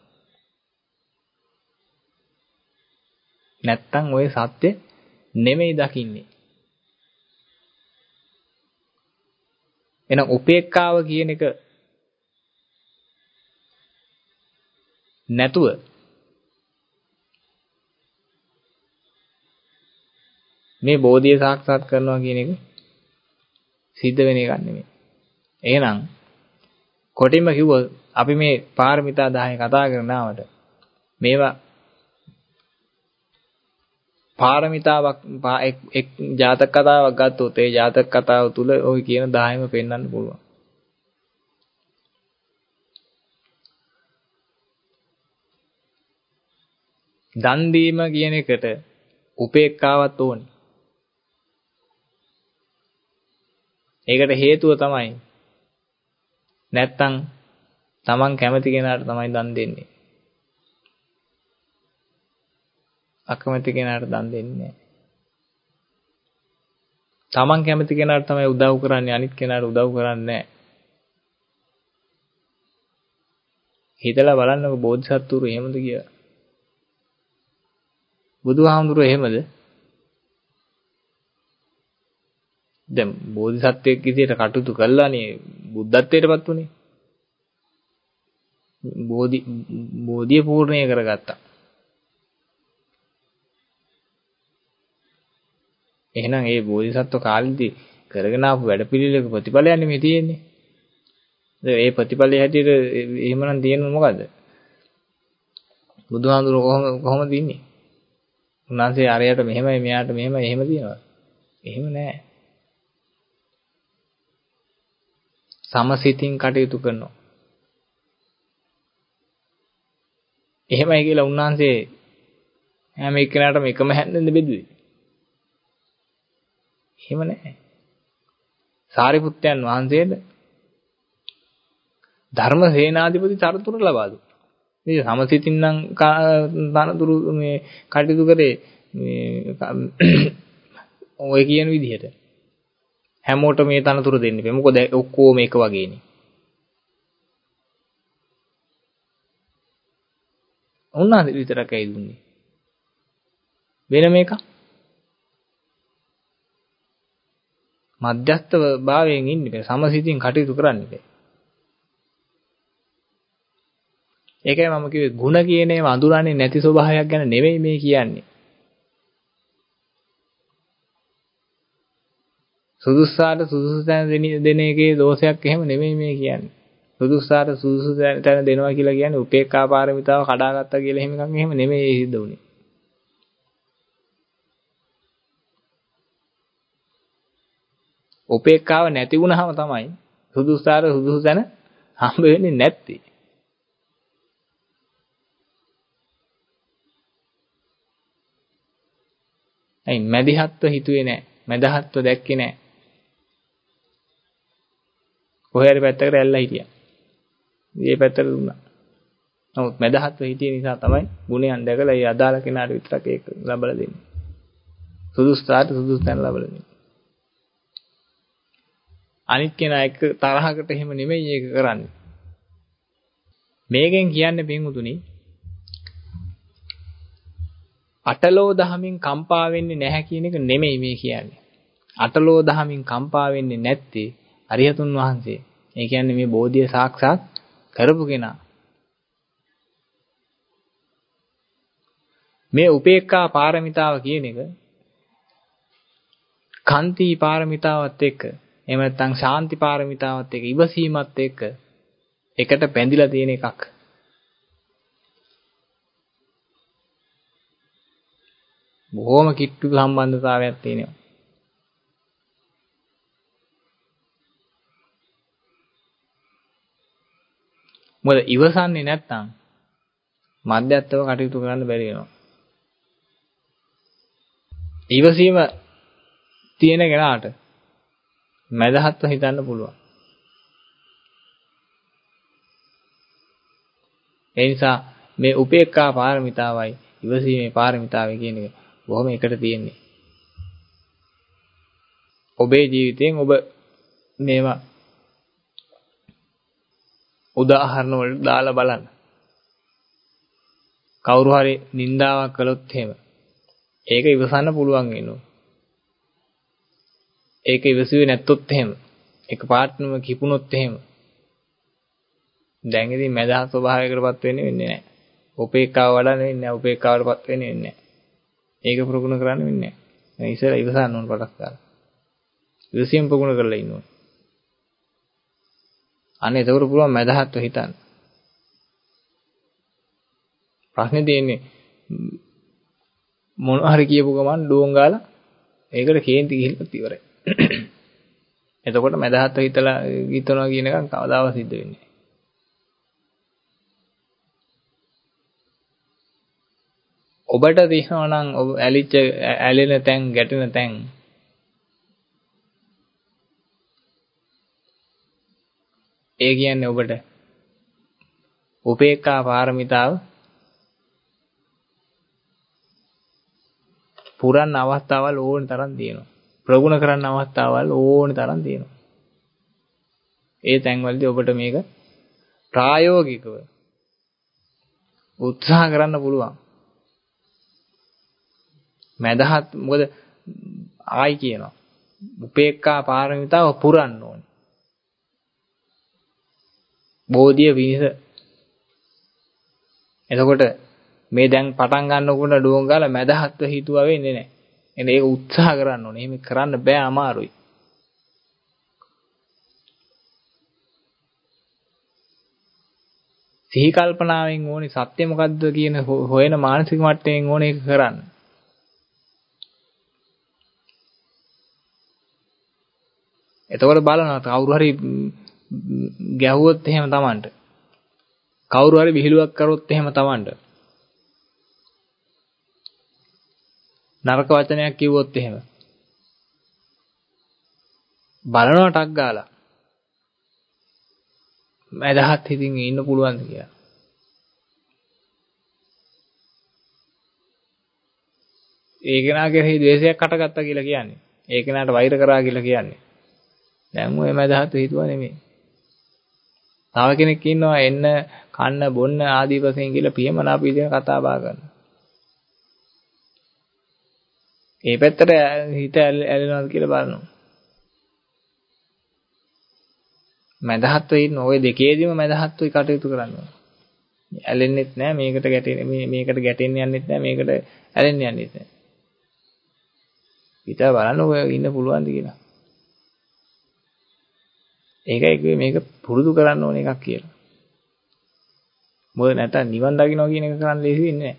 නැත්තම් ඔය සත්‍ය නෙමෙයි දකින්නේ. එහෙනම් උපේක්ඛාව කියන එක නැතුව මේ බෝධිය සාක්ෂාත් කරනවා කියන එක සිද්ධ වෙන එකක් නෙමෙයි. එහෙනම් කොටින්ම කිව්වොත් අපි මේ පාරමිතා දහය කතා කරනවට මේවා පාරමිතාවක් එක් ජාතක කතාවක් ගත්තොත් ඒ ජාතක කතාව තුල ওই කියන දහයම පෙන්වන්න පුළුවන්. දන් දීම කියන එකට උපේක්ඛාවක් ඕනේ. ඒකට හේතුව තමයි නැත්තම් තමන් කැමති කෙනාට තමයි දන් දෙන්නේ. අකමැති කෙනාට දන් දෙන්නේ නැහැ. තමන් කැමති කෙනාට තමයි උදව් කරන්නේ, අනිත් කෙනාට උදව් කරන්නේ නැහැ. හිතලා බලන්නකො බෝධිසත්වරු එහෙමද කියලා. බුදුහාමුදුරුවෝ එහෙමද? දැන් බෝධිසත්වයෙක් විදියට කටයුතු කළානේ බුද්ධත්වයටපත් උනේ. බෝධි බෝධිය පූර්ණේ කරගත්තා. එහෙනම් ඒ බෝධිසත්ව කාලෙදී කරගෙන ආපු වැඩපිළිවෙලක ප්‍රතිඵලයන්නේ මේ තියෙන්නේ. ඒ ප්‍රතිඵලයේ හැටියට එහෙමනම් තියෙන්නේ මොකද්ද? බුදුහාමුදුරුවෝ කොහොම කොහොමද ඉන්නේ? උන්වහන්සේ අරයට මෙහෙමයි මෙයාට මෙහෙමයි එහෙම තියනවා. එහෙම නෑ. සමසිතින් කටයුතු කරනවා. එහෙමයි කියලා උන්වහන්සේ හැම එක්කෙනාටම එකම හැන්දෙන්ද බෙදුවේ? එහෙම නෑ. සාරිපුත්තයන් වහන්සේට ධර්මසේනාධිපති තනතුර ලබා දුන්නා. මේ සමසිතින් නම් තනතුරු මේ කටයුතු කරේ මේ ඔය කියන විදිහට. හැමෝටම මේ තනතුර දෙන්න බෑ. මොකද ඔක්කොම එක වගේනේ. උන්වහන්සේ විතරක් ඇයි දුන්නේ? වෙන මේක මධ්‍යස්ථ භාවයෙන් ඉන්න බෑ. සමසිතින් කටයුතු කරන්න බෑ. ඒකයි මම කිව්වේ ಗುಣ කියන ඒවා අඳුරන්නේ නැති ස්වභාවයක් ගැන නෙවෙයි මේ කියන්නේ. සුදුස්සාට සුදුසු තැන දෙන එකේ දෝෂයක් එහෙම නෙවෙයි මේ කියන්නේ. සුදුස්සාට සුදුසු තැන දෙනවා කියලා කියන්නේ උපේක්ඛා පාරමිතාව කඩාගත්තා කියලා එහෙම එකක් එහෙම නෙවෙයි සිද්ධ වුනේ. උපේක්ඛාව නැති වුණාම තමයි සුදුස්සාට සුදුසු තැන හම්බ වෙන්නේ නැත්තේ. අයි මැදිහත්ව හිතුවේ නැහැ. මැදහත්ව දැක්කේ නැහැ. කොහේ හරි පැත්තකට ඇල්ලලා හිටියා. මේ පැත්තට දුන්නා. නමුත් මැදහත්ව හිටිය නිසා තමයි ගුණයන් දැකලා ඒ අදාළ කෙනාට විතරක් ඒක ලබලා දෙන්නේ. සුදුස්සාට සුදුසු තැන ලබලා දෙන්නේ. අනිත් කෙනා එක්ක තරහකට එහෙම නෙමෙයි ඒක කරන්නේ. මේකෙන් කියන්නේ පින්වුතුනි අටලෝ දහමින් කම්පා වෙන්නේ නැහැ කියන එක නෙමෙයි මේ කියන්නේ. අටලෝ දහමින් කම්පා වෙන්නේ නැත්තේ අරිහතුන් වහන්සේ. ඒ කියන්නේ මේ බෝධිය සාක්ෂාත් කරපු කෙනා. මේ උපේක්ඛා පාරමිතාව කියන එක කාන්ති පාරමිතාවත් එක්ක එහෙම නැත්නම් ශාන්ති පාරමිතාවත් එක්ක ඉවසීමත් එක්ක එකට බැඳිලා තියෙන එකක්. බොහොම කිට්ටු සම්බන්ධතාවයක් තියෙනවා. මොකද ඉවසන්නේ නැත්නම් මධ්‍යස්ථව කටයුතු කරන්න බැරි වෙනවා. ඉවසීම තියෙන කෙනාට මදහත්ව හිතන්න පුළුවන්. ඒ නිසා මේ උපේක්ඛා පාරමිතාවයි ඉවසීමේ පාරමිතාවයි කියන එක බොහොම එකට තියෙන්නේ. ඔබේ ජීවිතයෙන් ඔබ මේවා උදාහරණ වලට දාලා බලන්න. කවුරු හරි නින්දාවක් කළොත් එහෙම ඒක ඉවසන්න පුළුවන් වෙනවා. ඒක ඉවසුවේ නැත්තොත් එහෙම එක පාටම කිපුණොත් එහෙම දැන් ඉතින් මදහත් ස්වභාවයකටපත් වෙන්නේ වෙන්නේ නැහැ. උපේක්ඛාව වඩන්න වෙන්නේ නැහැ. උපේක්ඛාවටපත් වෙන්නේ වෙන්නේ නැහැ. ඒක ප්‍රගුණ කරන්න වෙන්නේ නැහැ. ඉතින් ඉවසන්න ඕන පටස් ගන්න. ඉවසීම ප්‍රගුණ කරලා ඉන්න ඕන. අනේ ඒකට පුළුවන් මදහත්ව හිතන්න. ප්‍රශ්නේ තියෙන්නේ මොන හරි කියපු ගමන් ඩෝන් ගාලා ඒකට කේන්ති ගිහිල්ලත් ඉවරයි. එතකොට මදහත්ව හිතලා හිතනවා කියන එක කවදාවත් සිද්ධ වෙන්නේ නැහැ. ඔබට තියෙනවා නම් ඔබ ඇලිච්ච ඇලෙන තැන් ගැටෙන තැන් ඒ කියන්නේ ඔබට උපේක්ඛා පාරමිතාව පුරන්න අවස්ථාවල් ඕන තරම් තියෙනවා. ප්‍රගුණ කරන්න අවස්ථාවල් ඕන තරම් තියෙනවා. ඒ තැන්වලදී ඔබට මේක ප්‍රායෝගිකව උත්සාහ කරන්න පුළුවන්. මදහත් මොකද ආයි කියනවා උපේක්ඛා පාරමිතාව පුරන්න ඕනේ. බෝධිය විනිස. එතකොට මේ දැන් පටන් ගන්නකොට ඩෝන් ගාලා මදහත්ව හිතුවා වෙන්නේ නැහැ. එහෙනම් ඒක උත්සාහ කරන්න ඕනේ. එහෙම කරන්න බෑ, අමාරුයි. සිහි කල්පනාවෙන් ඕනේ සත්‍ය මොකද්ද කියන හොයන මානසික මට්ටමින් ඕනේ ඒක කරන්න. එතකොට බලනවා කවුරු හරි ගැහුවොත් එහෙම Tamanට. කවුරු හරි විහිළුවක් කරොත් එහෙම Tamanට. නරක වචනයක් කිව්වොත් එහෙම. බලනවා ටක් ගාලා. මදහත් හිතින් ඉන්න පුළුවන්ද කියලා. ඒ කෙනා කෙරෙහි ද්වේෂයක් හටගත්තා කියලා කියන්නේ. ඒ කෙනාට වෛර කරා කියලා කියන්නේ. දැන් ඔය මදහත් හිතුවා නෙමෙයි. තව කෙනෙක් ඉන්නවා එන්න කන්න බොන්න ආදී වශයෙන් කියලා පියමනාප විදිහට කතා බහ කරනවා. ඒ පැත්තට හිත ඇලෙනවද කියලා බලනවා. මදහත්ව ඉන්න ඔය දෙකේදීම මදහත්වයි කටයුතු කරනවා. ඇලෙන්නෙත් නැහැ මේකට ගැටෙන්නේ මේ මේකට ගැටෙන්න යන්නෙත් නැහැ මේකට ඇලෙන්න යන්නෙත් නැහැ. හිත බලන්න ඔය ඉන්න පුළුවන්ද කියලා. ඒකයි කිව්වේ මේක පුරුදු කරන්න ඕන එකක් කියලා. මොකද නැත්නම් නිවන් දකින්න කියන එක කරන්න ලේසි වෙන්නේ නැහැ.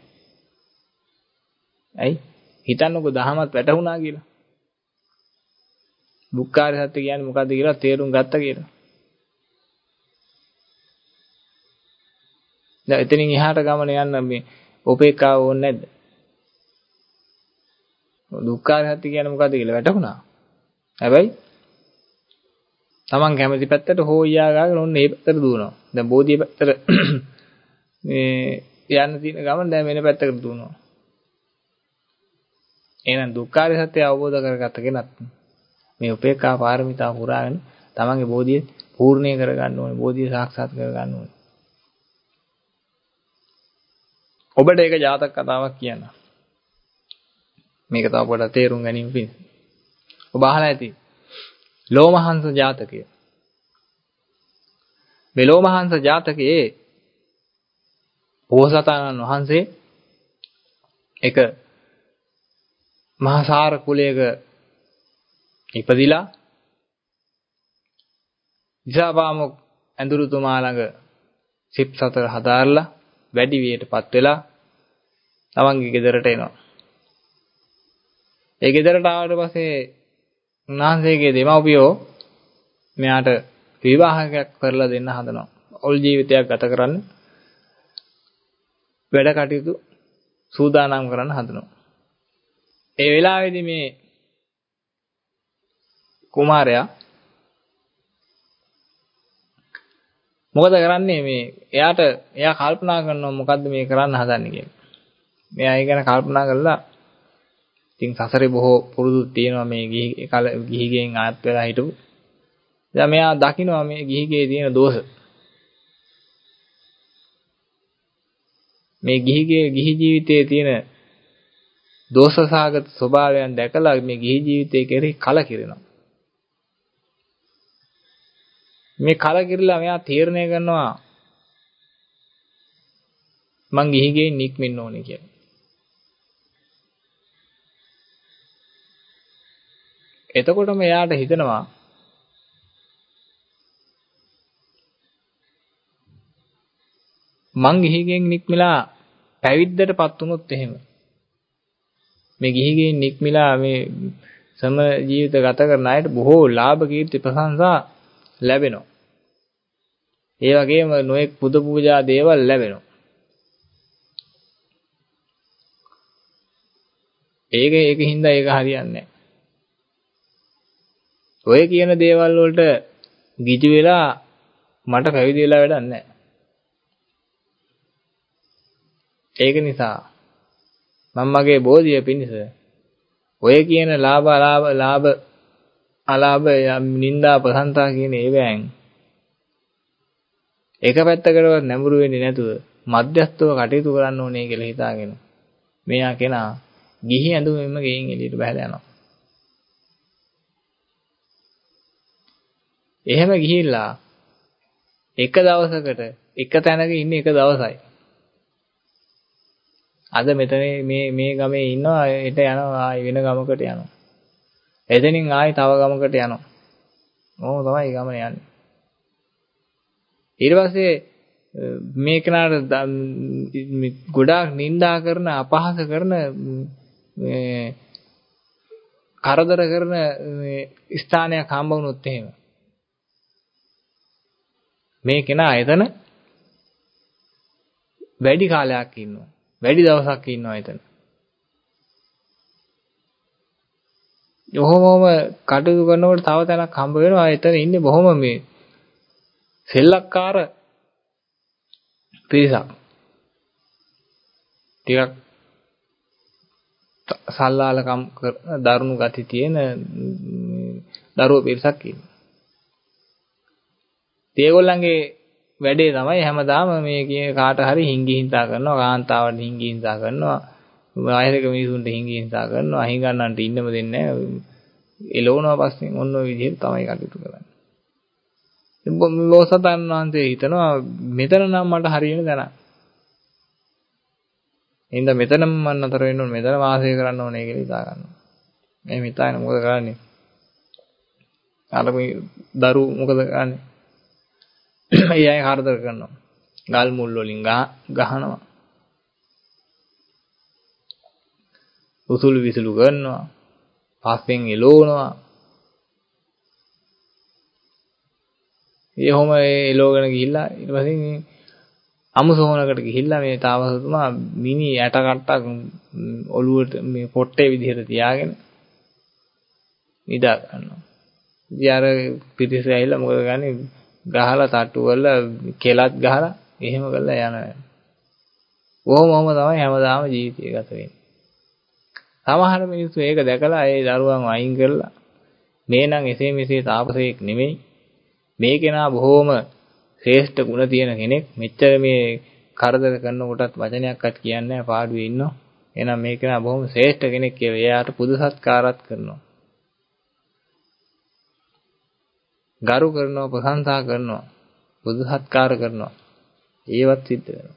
ඇයි? හිතන්නකො දහමත් වැටහුණා කියලා. දුක්ඛාර සත්‍ය කියන්නේ මොකද්ද කියලා තේරුම් ගත්තා කියලා. දැන් එතනින් එහාට ගමන යන්න මේ උපේක්ඛාව ඕනේ නැද්ද? දුක්ඛාර සත්‍ය කියන්නේ මොකද්ද කියලා වැටහුණා. හැබැයි තමන් කැමති පැත්තට හොයියා ගාගෙන ඔන්න ඒ පැත්තට දුවනවා. දැන් බෝධිය පැත්තට මේ යන්න තියෙන ගමන දැන් වෙන පැත්තකට දුවනවා. එහෙනම් දුක්ඛාර සත්‍ය අවබෝධ කරගත්ත කෙනත් මේ උපේක්ඛා පාරමිතා පුරාගෙන තමන්ගේ බෝධිය පූර්ණේ කරගන්න ඕනේ. බෝධිය සාක්ෂාත් කරගන්න ඕනේ. ඔබට ඒක ජාතක කතාවක් කියන්න. මේක තව පොඩ්ඩක් තේරුම් ගැනීම පිණිස. ඔබ අහලා ඇති. ලෝමහංස ජාතකය. මේ ලෝමහංස ජාතකයේ බෝසතාණන් වහන්සේ එක මහාසාර කුලයක ඉපදිලා දිසාපාමොක් ඇඳුරුතුමා ළඟ සිප් සතර හදාarලා වැඩි වියටපත් වෙලා තමන්ගේ ගෙදරට එනවා. ඒ ගෙදරට ආවට පස්සේ උන්වහන්සේගේ දෙමව්පියෝ මෙයාට විවාහයක් කරලා දෙන්න හදනවා. ඔල් ජීවිතයක් ගත කරන්න වැඩ කටයුතු සූදානම් කරන්න හදනවා. ඒ වෙලාවේදී මේ කුමාරයා මොකද කරන්නේ මේ එයාට එයා කල්පනා කරනවා මොකද්ද මේ කරන්න හදන්නේ කියලා. මෙයා ඒ ගැන කල්පනා කරලා ඉතින් සසරේ බොහෝ පුරුදු තියෙනවා මේ ගිහි කල ගිහිගෙන් ආත් වෙලා හිටපු. දැන් මෙයා දකිනවා මේ ගිහිගේ තියෙන දෝෂ. මේ ගිහිගේ ගිහි ජීවිතයේ තියෙන දෝෂසහගත ස්වභාවයන් දැකලා මේ ගිහි ජීවිතයේ කෙරෙහි කලකිරෙනවා. මේ කලකිරලා මෙයා තීරණය කරනවා මං ගිහිගෙන් නික්මෙන්න ඕනේ කියලා. එතකොටම එයාට හිතෙනවා මං ගිහිගෙන් නික්මලා පැවිද්දටපත් වුණොත් එහෙම මේ ගිහිගෙන් නික්මලා මේ සම ජීවිත ගත කරන අයට බොහෝ ලාභ කීර්ති ප්‍රශංසා ලැබෙනවා. ඒ වගේම නොඑක් පුද පූජා දේවල් ලැබෙනවා. ඒක ඒකින්ද ඒක හරියන්නේ නැහැ. ඔය කියන දේවල් වලට ගිජු වෙලා මට පැවිදි වෙලා වැඩක් නැහැ. ඒක නිසා මම මගේ බෝධිය පිණිස ඔය කියන ලාභ අලාභ ලාභ අලාභ නිന്ദා ප්‍රශංසා කියන ඒවායින් එක පැත්තකටවත් නැඹුරු වෙන්නේ නැතුව මධ්‍යස්ථව කටයුතු කරන්න ඕනේ කියලා හිතාගෙන මෙයා කෙනා ගිහි ඇඳුමෙන්ම ගෙයින් එළියට බහලා යනවා. එහෙම ගිහිල්ලා එක දවසකට එක තැනක ඉන්නේ එක දවසයි. අද මෙතන මේ මේ ගමේ ඉන්නවා හෙට යනවා ආයි වෙන ගමකට යනවා. එතනින් ආයි තව ගමකට යනවා. ඕම තමයි ගමන යන්නේ. ඊට පස්සේ මේ කෙනාට ගොඩාක් නිඳා කරන අපහාස කරන මේ කරදර කරන මේ ස්ථානයක් හම්බ වුණොත් එහෙම මේ කෙනා එතන වැඩි කාලයක් ඉන්නවා. වැඩි දවසක් ඉන්නවා එතන. යොහොමම කටයුතු කරනකොට තව තැනක් හම්බ වෙනවා. එතන ඉන්නේ බොහොම මේ සෙල්ලක්කාර පිරිසක්. ටිකක් සල්ලාලකම් දරුණු ගති තියෙන දරුවෝ පිරිසක් ඉන්නවා. ඒගොල්ලන්ගේ වැඩේ තමයි හැමදාම මේ කියන කාට හරි හිංගි හිංසා කරනවා, කාන්තාවට හිංගි හිංසා කරනවා, ආයතක මිනිසුන්ට හිංගි හිංසා කරනවා, හිඟන්නන්ට ඉන්නම දෙන්නේ නැහැ. එළවනවා පස්සේ ඔන්න ඔය විදිහට තමයි කටයුතු කරන්නේ. බෝසතාණන් වහන්සේ හිතනවා මෙතන නම් මට හරියන දැනක්. එහෙනම් මෙතනම මම නතර වෙන්න ඕනේ, මෙතන වාසය කරන්න ඕනේ කියලා හිතා ගන්නවා. මේ හිතාගෙන මොකද කරන්නේ? අර මේ දරු මොකද කරන්නේ? ඒ අය හතරදර කරනවා. ගල් මුල් වලින් ගහනවා. උසුළු විසුළු කරනවා. පස්සෙන් එලවනවා. ඒවම එලවගෙන ගිහිල්ලා ඊට පස්සේ අමුසෝනකට ගිහිල්ලා මේ තාපසතුමා මිනි ඇට කට්ටක් ඔළුවට මේ පොට්ටේ විදිහට තියාගෙන නිදා ගන්නවා. ඉතින් අර පිටිස ඇවිල්ලා මොකද ගන්නේ? ගහලා තට්ටු කරලා කෙලත් ගහලා එහෙම කරලා යනවා. කොහොම කොහොම තමයි හැමදාම ජීවිතය ගත වෙන්නේ. සමහර මිනිස්සු ඒක දැකලා ඒ දරුවන් අයින් කරලා මේ නම් එසේ මෙසේ තාපසයෙක් නෙමෙයි. මේ කෙනා බොහොම ශ්‍රේෂ්ඨ ගුණ තියෙන කෙනෙක්. මෙච්චර මේ කරදර කරන කොටත් වචනයක්වත් කියන්නේ නැහැ, පාඩුවේ ඉන්නවා. එහෙනම් මේ කෙනා බොහොම ශ්‍රේෂ්ඨ කෙනෙක් කියලා එයාට පුද සත්කාරات කරනවා. ගරු කරනවා, ප්‍රශංසා කරනවා, බුදු සත්කාර කරනවා. ඒවත් සිද්ධ වෙනවා.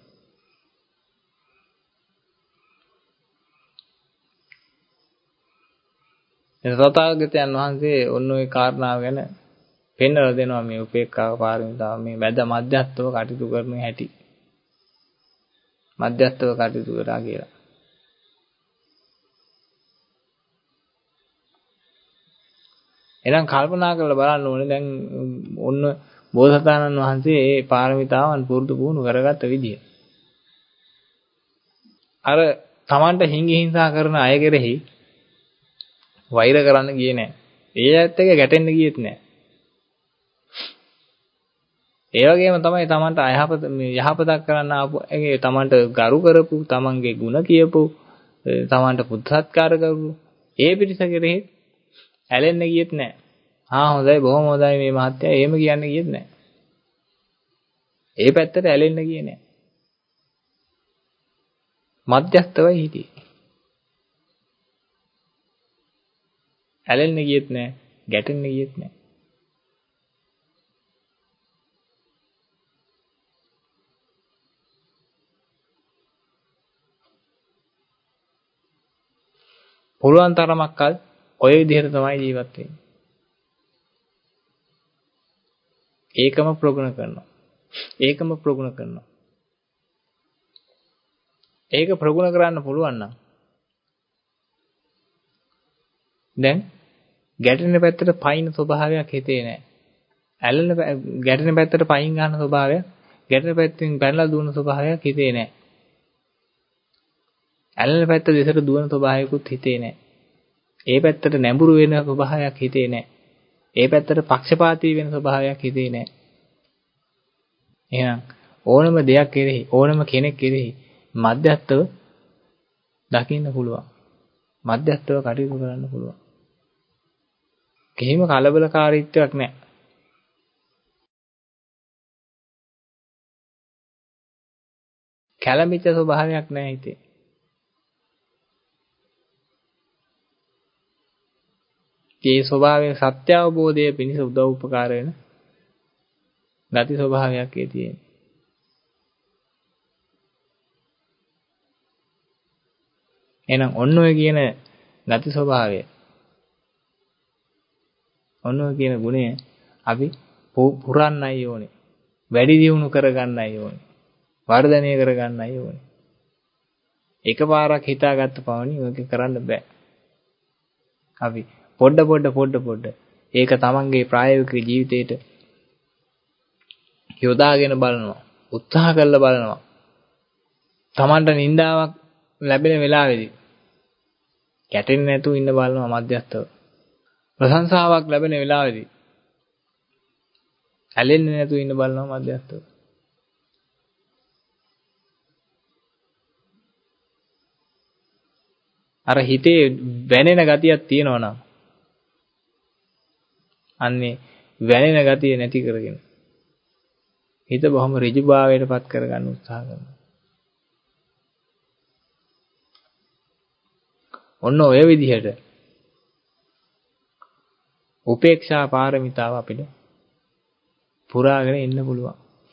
තථාගතයන් වහන්සේ ඔන්න ඔය කාරණාව ගැන පෙන්වලා දෙනවා මේ උපේක්ඛාව පාරමිතාව මේ මැද මධ්‍යස්ථව කටයුතු කරන හැටි. මධ්‍යස්ථව කටයුතු කරා කියලා. එහෙනම් කල්පනා කරලා බලන්න ඕනේ දැන් ඔන්න බෝසතාණන් වහන්සේ මේ පාරමිතාවන් පුරුදු පුහුණු කරගත්ත විදිය. අර Tamanට හිංගි හිංසා කරන අය කෙරෙහි වෛර කරන්න ගියේ නැහැ. ඒ ඇත්ත එක ගැටෙන්න ගියෙත් නැහැ. ඒ වගේම තමයි Tamanට අයහපත මේ යහපතක් කරන්න ආපු ඒ Tamanට ගරු කරපු, Tamanගේ ಗುಣ කියපු, Tamanට පුත් සත්කාර කරපු ඒ පිරිස කෙරෙහි ඇලෙන්න ගියෙත් නැහැ. ආ හොඳයි බොහොම හොඳයි මේ මහත්තයා එහෙම කියන්න ගියෙත් නැහැ. ඒ පැත්තට ඇලෙන්න ගියේ නැහැ. මධ්‍යස්ථවයි හිටියේ. ඇලෙන්න ගියෙත් නැහැ, ගැටෙන්න ගියෙත් නැහැ. පුළුවන් තරමක් කල් ඔය විදිහට තමයි ජීවත් වෙන්නේ. ඒකම ප්‍රගුණ කරනවා. ඒකම ප්‍රගුණ කරනවා. ඒක ප්‍රගුණ කරන්න පුළුවන් නම් දැන් ගැටෙන පැත්තට පයින් ස්වභාවයක් හිතේ නැහැ. ඇලෙන ගැටෙන පැත්තට පයින් ගන්න ස්වභාවයක්, ගැටෙන පැත්තෙන් පැනලා දුවන ස්වභාවයක් හිතේ නැහැ. ඇලෙන පැත්ත දෙසට දුවන ස්වභාවයකුත් හිතේ නැහැ. ඒ පැත්තට නැඹුරු වෙන ස්වභාවයක් හිතේ නැහැ. ඒ පැත්තට පක්ෂපාතී වෙන ස්වභාවයක් හිතේ නැහැ. එහෙනම් ඕනම දෙයක් කෙරෙහි, ඕනම කෙනෙක් කෙරෙහි මධ්‍යස්ථව දකින්න පුළුවන්. මධ්‍යස්ථව කටයුතු කරන්න පුළුවන්. කිසිම කලබලකාරීත්වයක් නැහැ. කැළඹිච්ච ස්වභාවයක් නැහැ හිතේ. ඒ ස්වභාවයෙන් සත්‍ය අවබෝධය පිණිස උදව් උපකාර වෙන ගති ස්වභාවයක් ඒ තියෙන්නේ. එහෙනම් ඔන්න ඔය කියන ගති ස්වභාවය, ඔන්න ඔය කියන ගුණය අපි පුරන්නයි ඕනේ. වැඩි දියුණු කරගන්නයි ඕනේ. වර්ධනය කරගන්නයි ඕනේ. එකපාරක් හිතාගත්ත පමණින් ඔක කරන්න බෑ. අපි පොඩ පොඩ පොඩ පොඩ ඒක තමන්ගේ ප්‍රායෝගික ජීවිතේට යොදාගෙන බලනවා, උත්සාහ කරලා බලනවා. තමන්ට නින්දාවක් ලැබෙන වෙලාවේදී ගැටෙන්නේ නැතුව ඉන්න බලනවා මධ්‍යස්ථව. ප්‍රශංසාවක් ලැබෙන වෙලාවේදී ඇලෙන්නේ නැතුව ඉන්න බලනවා මධ්‍යස්ථව. අර හිතේ වැනෙන ගතියක් තියෙනවා නම් අන්නේ වැනෙන ගතිය නැති කරගෙන හිත බොහොම ඍජුභාවයටපත් කරගන්න උත්සාහ කරනවා. ඔන්න ඔය විදිහට උපේක්ෂා පාරමිතාව අපිට පුරාගෙන ඉන්න පුළුවන්.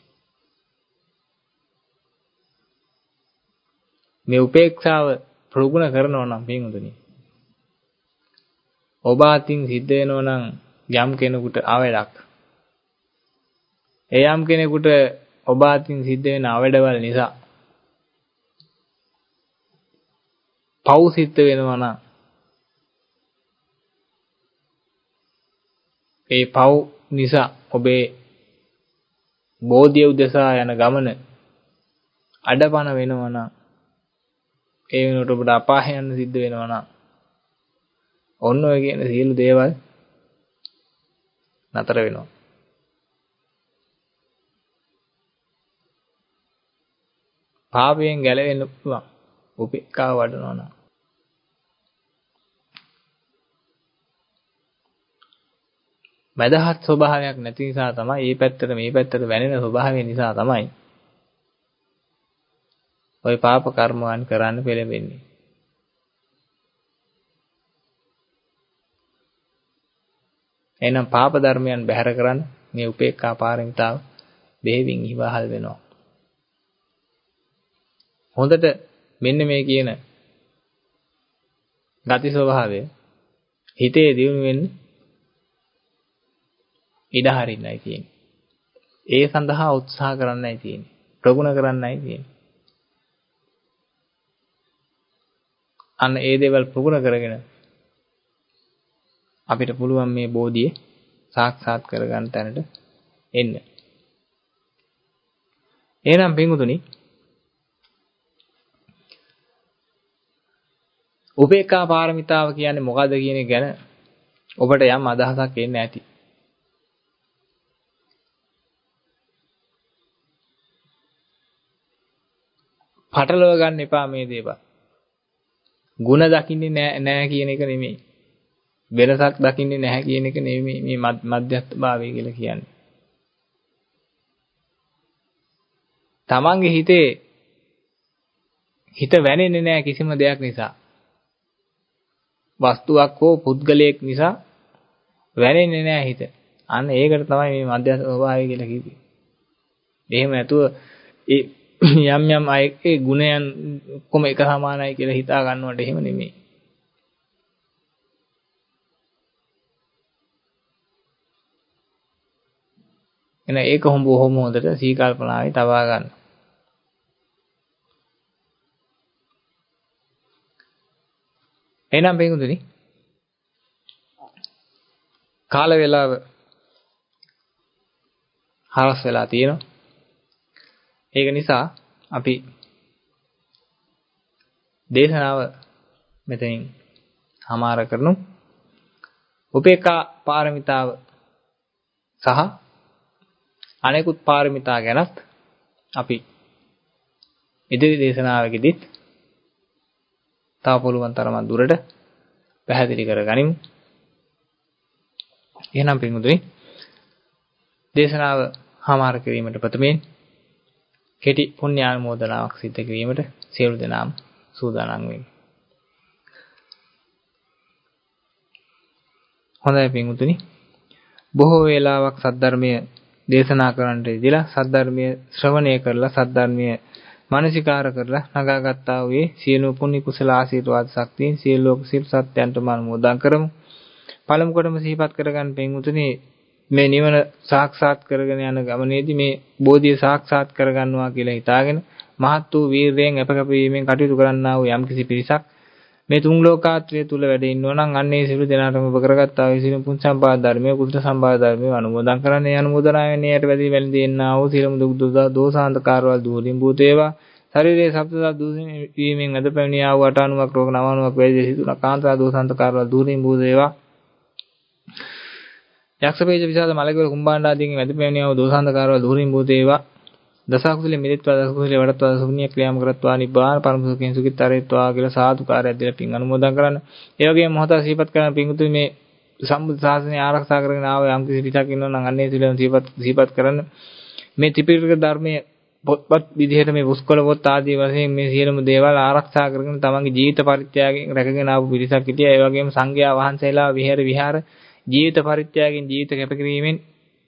මේ උපේක්ෂාව ප්‍රගුණ කරනවා නම් පින්වතුනි ඔබ අතින් සිද්ධ වෙනවා නම් යම් කෙනෙකුට අවඩක් ඒ යම් කෙනෙකුට ඔබ අතින් සිද්ධ වෙන අවඩවල් නිසා පව් සිද්ධ වෙනවා නම් ඒ පව් නිසා ඔබේ බෝධිය උදෙසා යන ගමන අඩපණ වෙනවා නම් ඒ වෙනුවට ඔබට අපාය යන්න සිද්ධ වෙනවා නම් ඔන්න ඔය කියන සියලු දේවල් නතර වෙනවා. පාපයෙන් ගැලවෙන්න පුළුවන් උපේක්ඛාව වඩනවා නම්. මදහත් ස්වභාවයක් නැති නිසා තමයි මේ පැත්තට මේ පැත්තට වැනෙන ස්වභාවය නිසා තමයි ওই පාප කර්මයන් කරන්න පෙළඹෙන්නේ. එහෙනම් පාප ධර්මයන් බැහැර කරන්න මේ උපේක්ඛා පාරමිතාව බෙහෙවින් ඉවහල් වෙනවා. හොඳට මෙන්න මේ කියන ගති ස්වභාවය හිතේ දියුණු වෙන්න ඉඩ හරින්නයි තියෙන්නේ. ඒ සඳහා උත්සාහ කරන්නයි තියෙන්නේ. ප්‍රගුණ කරන්නයි තියෙන්නේ. අන්න ඒ දේවල් ප්‍රගුණ කරගෙන අපිට පුළුවන් මේ බෝධිය සාක්ෂාත් කරගන්න තැනට එන්න. එහෙනම් පින්වතුනි උපේක්ඛා පාරමිතාව කියන්නේ මොකද්ද කියන එක ගැන ඔබට යම් අදහසක් එන්න ඇති. පටලව ගන්න එපා මේ දේවල්. ಗುಣ දකින්නේ නෑ නෑ කියන එක නෙමෙයි. වෙනසක් දකින්නේ නැහැ කියන එක නෙමෙයි මේ මධ්‍යස්ථභාවය කියලා කියන්නේ. තමන්ගේ හිතේ හිත වැනෙන්නේ නැහැ කිසිම දෙයක් නිසා. වස්තුවක් හෝ පුද්ගලයෙක් නිසා වැනෙන්නේ නැහැ හිත. අන්න ඒකට තමයි මේ මධ්‍යස්ථභාවය කියලා කිව්වේ. එහෙම නැතුව ඒ යම් යම් අයගේ ගුණයන් කොම එක සමානයි කියලා හිතා ගන්නවට එහෙම නෙමෙයි. එන ඒක හොඹ හොම හොඳට සීකල්පනාවේ තබා ගන්න. එහෙනම් බෙන්දුනි කාල වේලාව හරස් වෙලා තියෙනවා. ඒක නිසා අපි දේශනාව මෙතනින් හමාර කරමු. උපේක්ඛා පාරමිතාව සහ අනෙකුත් පාරමිතා ගැනත් අපි ඉදිරි දේශනාවකදීත් තව පුළුවන් තරම් දුරට පැහැදිලි කරගනිමු. එහෙනම් පින්වතුනි දේශනාව හමාර කිරීමට ප්‍රථමයෙන් කෙටි පුණ්‍යානුමෝදනාවක් සිදු කිරීමට සියලු දෙනාම සූදානම් වෙමු. හොඳයි පින්වතුනි බොහෝ වේලාවක් සද්ධර්මයේ දේශනා කරන්නට ඉදලා සද්ධර්මයේ ශ්‍රවණය කරලා සද්ධර්මයේ මානසිකාර කරලා නගාගත්තා වූ සියලු පුණ්‍ය කුසල ආශිර්වාද ශක්තියින් සියලු ලෝක සියලු සත්‍යයන්ටම අනුමෝදන් කරමු. පළමු කොටම සිහිපත් කරගන්න පින්වතුනි මේ නිවන සාක්ෂාත් කරගෙන යන ගමනේදී මේ බෝධිය සාක්ෂාත් කරගන්නවා කියලා හිතාගෙන මහත් වූ වීරයෙන් අපකපීමෙන් කටයුතු කරන්නා වූ යම්කිසි පිරිසක් මේ තුන් ලෝකාත්‍රය තුල වැඩ ඉන්නවා නම් අන්නේ සියලු දෙනාටම ඔබ කරගත්තා වූ සියලු පුණ්‍ය සම්පාද ධර්මයේ කුසල සම්පාද ධර්මයේ අනුමෝදන් කරන්නේ අනුමෝදනාවෙන් එයට වැඩි වැළඳී එන්නා වූ සියලුම දුක් දෝසාන්තකාරවල් දුරින් භූත ඒවා ශරීරයේ සබ්දදා දූෂණ වීමෙන් අද පැමිණියා වූ අටානුවක් රෝග නවානුවක් වේද සිදුන කාන්තා දෝසාන්තකාරවල් දුරින් භූත ඒවා යක්ෂ පේජ විසාද මලකවල කුම්භාණ්ඩ ආදීන්ගේ වැඩ පැමිණියා වූ දෝසාන්තකාරවල් දුරින් භූත ඒවා දසකුසලෙ මිලිත්වා දසකුසලෙ වඩත්වා සුණ්‍ය ක්‍රියාම කරත්වා නිබ්බාන පරම සුඛයෙන් සුඛිතාරේත්වා කියලා සාදුකාරයක් දීලා පින් අනුමෝදන් කරන්න. ඒ වගේම මොහොත සිහිපත් කරන පින්තුනි මේ සම්බුද්ධ ශාසනය ආරක්ෂා කරගෙන ආව යම් කිසි පිටක් ඉන්නවා නම් අන්නේ සිලෙන් සිහිපත් සිහිපත් කරන්න. මේ ත්‍රිපිටක ධර්මයේ පොත්පත් විදිහට මේ පුස්කොළ පොත් ආදී වශයෙන් මේ සියලුම දේවල් ආරක්ෂා කරගෙන තමන්ගේ ජීවිත පරිත්‍යාගයෙන් රැකගෙන ආපු පිරිසක් හිටියා. ඒ වගේම සංඝයා වහන්සේලා විහෙර විහාර ජීවිත පරිත්‍යාගයෙන් ජීවිත කැපකිරීමෙන්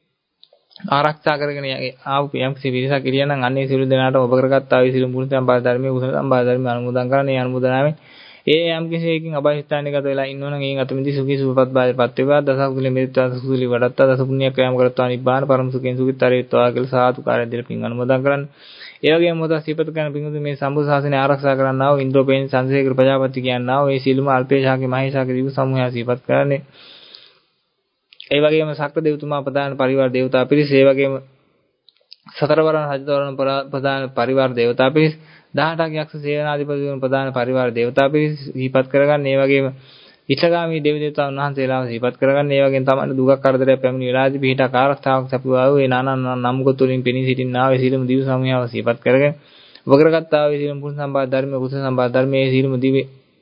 ආරක්ෂා කරගෙන ආපු යම්කිසි පිරිසක් හිටියා නම් අන්නේ සියලු දෙනාට ඔබ කරගත් ආ සියලු මුල් සම්බාධ ධර්මයේ උසල සම්බාධ ධර්මයේ අනුමෝදන් කරන ඒ අනුමෝදනාවෙන් ඒ යම්කිසි එකකින් අභයස්ථානයකට වෙලා ඉන්නවනම් ඒන් අතුමිදි සුඛී සුවපත් භාවයටපත් වේවා. දසකුලේ මෙරිත්වා සුසුලි වඩත්තා දස පුණ්‍ය ක්‍රියාම කරත්වා නිබ්බාන පරම සුඛෙන් සුඛිතාරේත්වා කියලා සාතු කාර්ය දෙල පින් අනුමෝදන් කරන්න. ඒ වගේම මොහොත සිපත කරන පින්වතුනි මේ සම්බුද්ධ ශාසනය ආරක්ෂා කරන්නා වූ ඉන්ද්‍රෝපේන සංසේකර ප්‍රජාපති කියනවා මේ සීලම අල්පේශාගේ මහේශාගේ දිව් සමූහය සිපත් කරන්නේ. ඒ වගේම සක්‍ර දෙවතුමා ප්‍රධාන පරිවාර දේවතා පිරිස ඒ වගේම සතරවරණ රජදවරණ ප්‍රධාන පරිවාර දේවතා පිරිස දහඅටක් යක්ෂ සේනාධිපතිවරුන් ප්‍රධාන පරිවාර දේවතා පිරිස සිපත් කරගන්න. ඒ වගේම ඉෂ්ඨගාමී දේව දේවතාවුන් වහන්සේලාව සිපත් කරගන්න. ඒ වගේම තමයි දුකක් කරදරයක් පැමිණි වෙලාදී පිටක් ආරක්ෂාවක් සපුවා වූ ඒ නානා නම් කොට වලින් පෙනී සිටින්නා වේ සීලම දිව් සමූහයව සිපත් කරගෙන වගරගත්තා වේ සීලම පුරුෂ සම්බාධ ධර්මයේ කුසල සම්බාධ ධර්මයේ සීලම දිවි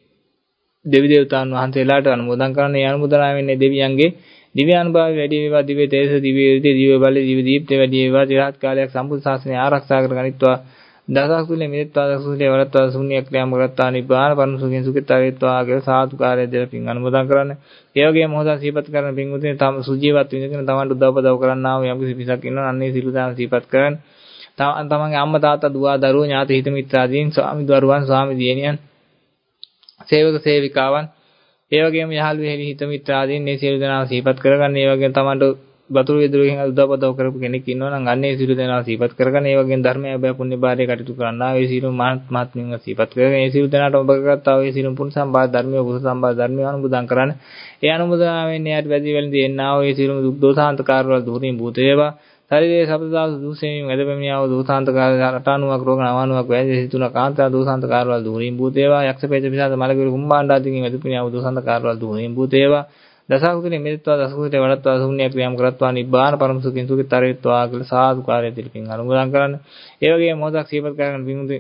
දෙවි දේවතාවුන් වහන්සේලාට අනුමෝදන් කරන. ඒ අනුමෝදනාවෙන් දෙවියන්ගේ දිව්‍යානුභාවය වැඩි වේවා. දිව්‍ය තේජස දිව්‍ය ඍද්ධි දිව්‍ය බලය දිව්‍ය දීප්තිය වැඩි වේවා. চিරාත් කාලයක් සම්බුද්ධ ශාසනය ආරක්ෂා කරගනිත්වා. දසකුලේ මෙරිත්වා දසකුලේ වරත්වා ශුන්‍ය ක්‍රියාම කරත්වා නිබ්බාන පරම සුඛෙන් සුඛිතාරේත්වා කියලා සාතු කාර්යය දෙල පින් අනුමෝදන් කරන්න. ඒ වගේම මොහොත සිහිපත් කරන පින්වතුනි තම සුජීවත් විඳගෙන තමන්ට උදව් උපදව් කරන්නා වූ යම්කිසි පිසක් ඉන්නවා. අන්නේ සිළු දාන සිහිපත් කරන් තමන්ගේ අම්මා තාත්තා දුව දරුවෝ ඥාති හිත මිත්‍රාදීන් ස්වාමි දරුවන් ස්වාමි දියණියන් සේවක සේවිකාවන් ඒ වගේම යහළු වෙහෙලි හිත මිත්‍රාදීන් මේ සියලු දෙනාව සිහිපත් කරගන්න. ඒ වගේම තමන්ට වතුරු විදුරුවෙන් උදව්පදව් කරපු කෙනෙක් ඉන්නවා නම් අන්නේ සියලු දෙනාව සිහිපත් කරගන්න. ඒ වගේම ධර්මය බය පුණ්‍ය භාරයේ කටයුතු කරන්නා වේ සියලු මහත්මීන්ව සිහිපත් කරගෙන ඒ සියලු දෙනාට ඔබ කරගත්තා වේ සියලු පුණ්‍ය සම්බාධ ධර්මයේ කුසල සම්බාධ ධර්මයේ අනුමෝදන් කරන්න. ඒ අනුමෝදනාවෙන් එයාට වැඩි වෙලින්දී එන්නා වූ සියලු දුක් දෝසාන්තකාර වල දුරින් භූත වේවා. ශරීරයේ සබ්දදාස දුසෙමින් වැඩ පැමිණියා වූ දෝසාන්තකාර අටානුවක් රෝග නවානුවක් වැදී සිතුන කාන්තා දෝසාන්තකාර වල දුරින් භූත වේවා. යක්ෂ පේත පිසාද මලකිර කුම්භාණ්ඩාදීන් වැඩ පැමිණියා වූ දෝසාන්තකාර වල දුරින් භූත වේවා. දසකුලේ මෙරිත්වා දසකුලේ වඩත්වා ශුන්‍ය ක්‍රියාම කරත්වා නිබ්බාන පරම සුඛින් සුඛිතාරේත්වා කියලා සාදු කාර්යය දෙල පින් අනුමෝදන් කරන්න. ඒ වගේම මොහොතක් සිහිපත් කරගෙන පින්ුතුනි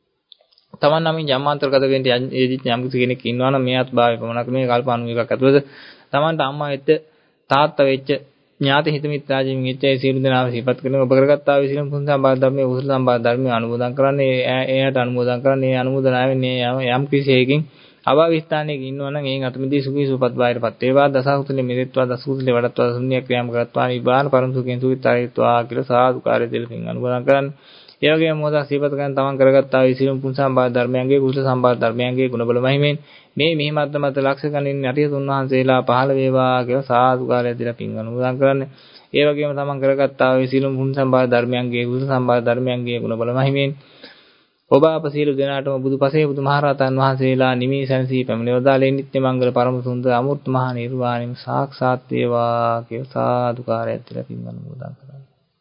තමන් නම් ජම්මාන්තරගත වෙන්න යදිත් යම් කෙනෙක් ඉන්නවා නම් මේ අත්භාවය පමණක් මේ කල්ප අනූ එකක් ඇතුළත තමන්ට අම්මා වෙච්ච තාත්තා වෙච්ච ඥාති හිත මිත්‍රාජීන් වෙච්ච ඒ සියලු දෙනාව සිහිපත් කරගෙන ඔබ කරගත්තා වූ සියලු පුණ්‍ය සම්බාධ ධර්මයේ උසල සම්බාධ ධර්මයේ අනුමෝදන් කරන්නේ. එයාට අනුමෝදන් කරන්නේ අනුමෝදනාවෙන් මේ යම් කිසියකින් අභාවී ස්ථානයක ඉන්නවා නම් එයින් අතුමිදී සුඛී සුවපත් භාවයටපත් වේවා. දසකුලේ මෙරිත්වා දසකුලේ වඩත්වා ශුන්‍ය ක්‍රියාම කරත්වා නිබ්බාන පරම සුඛෙන් සුඛිතාරේත්වා කියලා සාදු කාර්ය දෙල පින් අනුමෝදන් කරන්න. ඒ වගේම මොහොත සිහිපත් කරගෙන තමන් කරගත්තා වූ සියලු පුණ්‍ය සම්බාධ ධර්මයන්ගේ කුසල සම්බාධ ධර්මයන්ගේ ගුණ බල මහිමෙන් මේ මිහි මද්ද මත ලක්ෂ ගණනින් යටිය තුන්වහන්සේලා පහළ වේවා කියලා සාදු කාර්ය දෙල පින් අනුමෝදන් කරන්න. ඒ වගේම තමන් කරගත්තා වූ සියලු පුණ්‍ය සම්බාධ ධර්මයන්ගේ කුසල සම්බාධ ධර්මයන්ගේ ගුණ බල මහිමෙන් ඔබ අප සියලු දෙනාටම බුදුපසේ බුදුමහරහතන් වහන්සේලා නිමී සැනසී පැමිණවදාලේ නිත්‍ය මංගල පරම සුන්දර අමෘත මහා නිර්වාණයම සාක්ෂාත් වේවා කියලා සාදු කාර්යයක් දෙල පින් අනුමෝදන් කරනවා.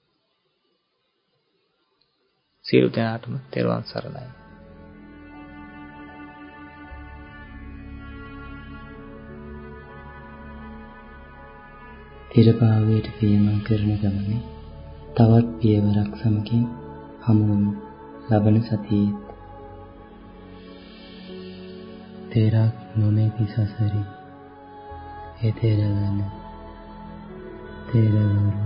සියලු දෙනාටම තෙරුවන් සරණයි. තිරපාවයට පියමන් කරන ගමනේ තවත් පියවරක් සමගින් හමුවමු. ලබන සතියේ තේරක් නොමැති සසරි ඒ තේරගන්න තේරවරු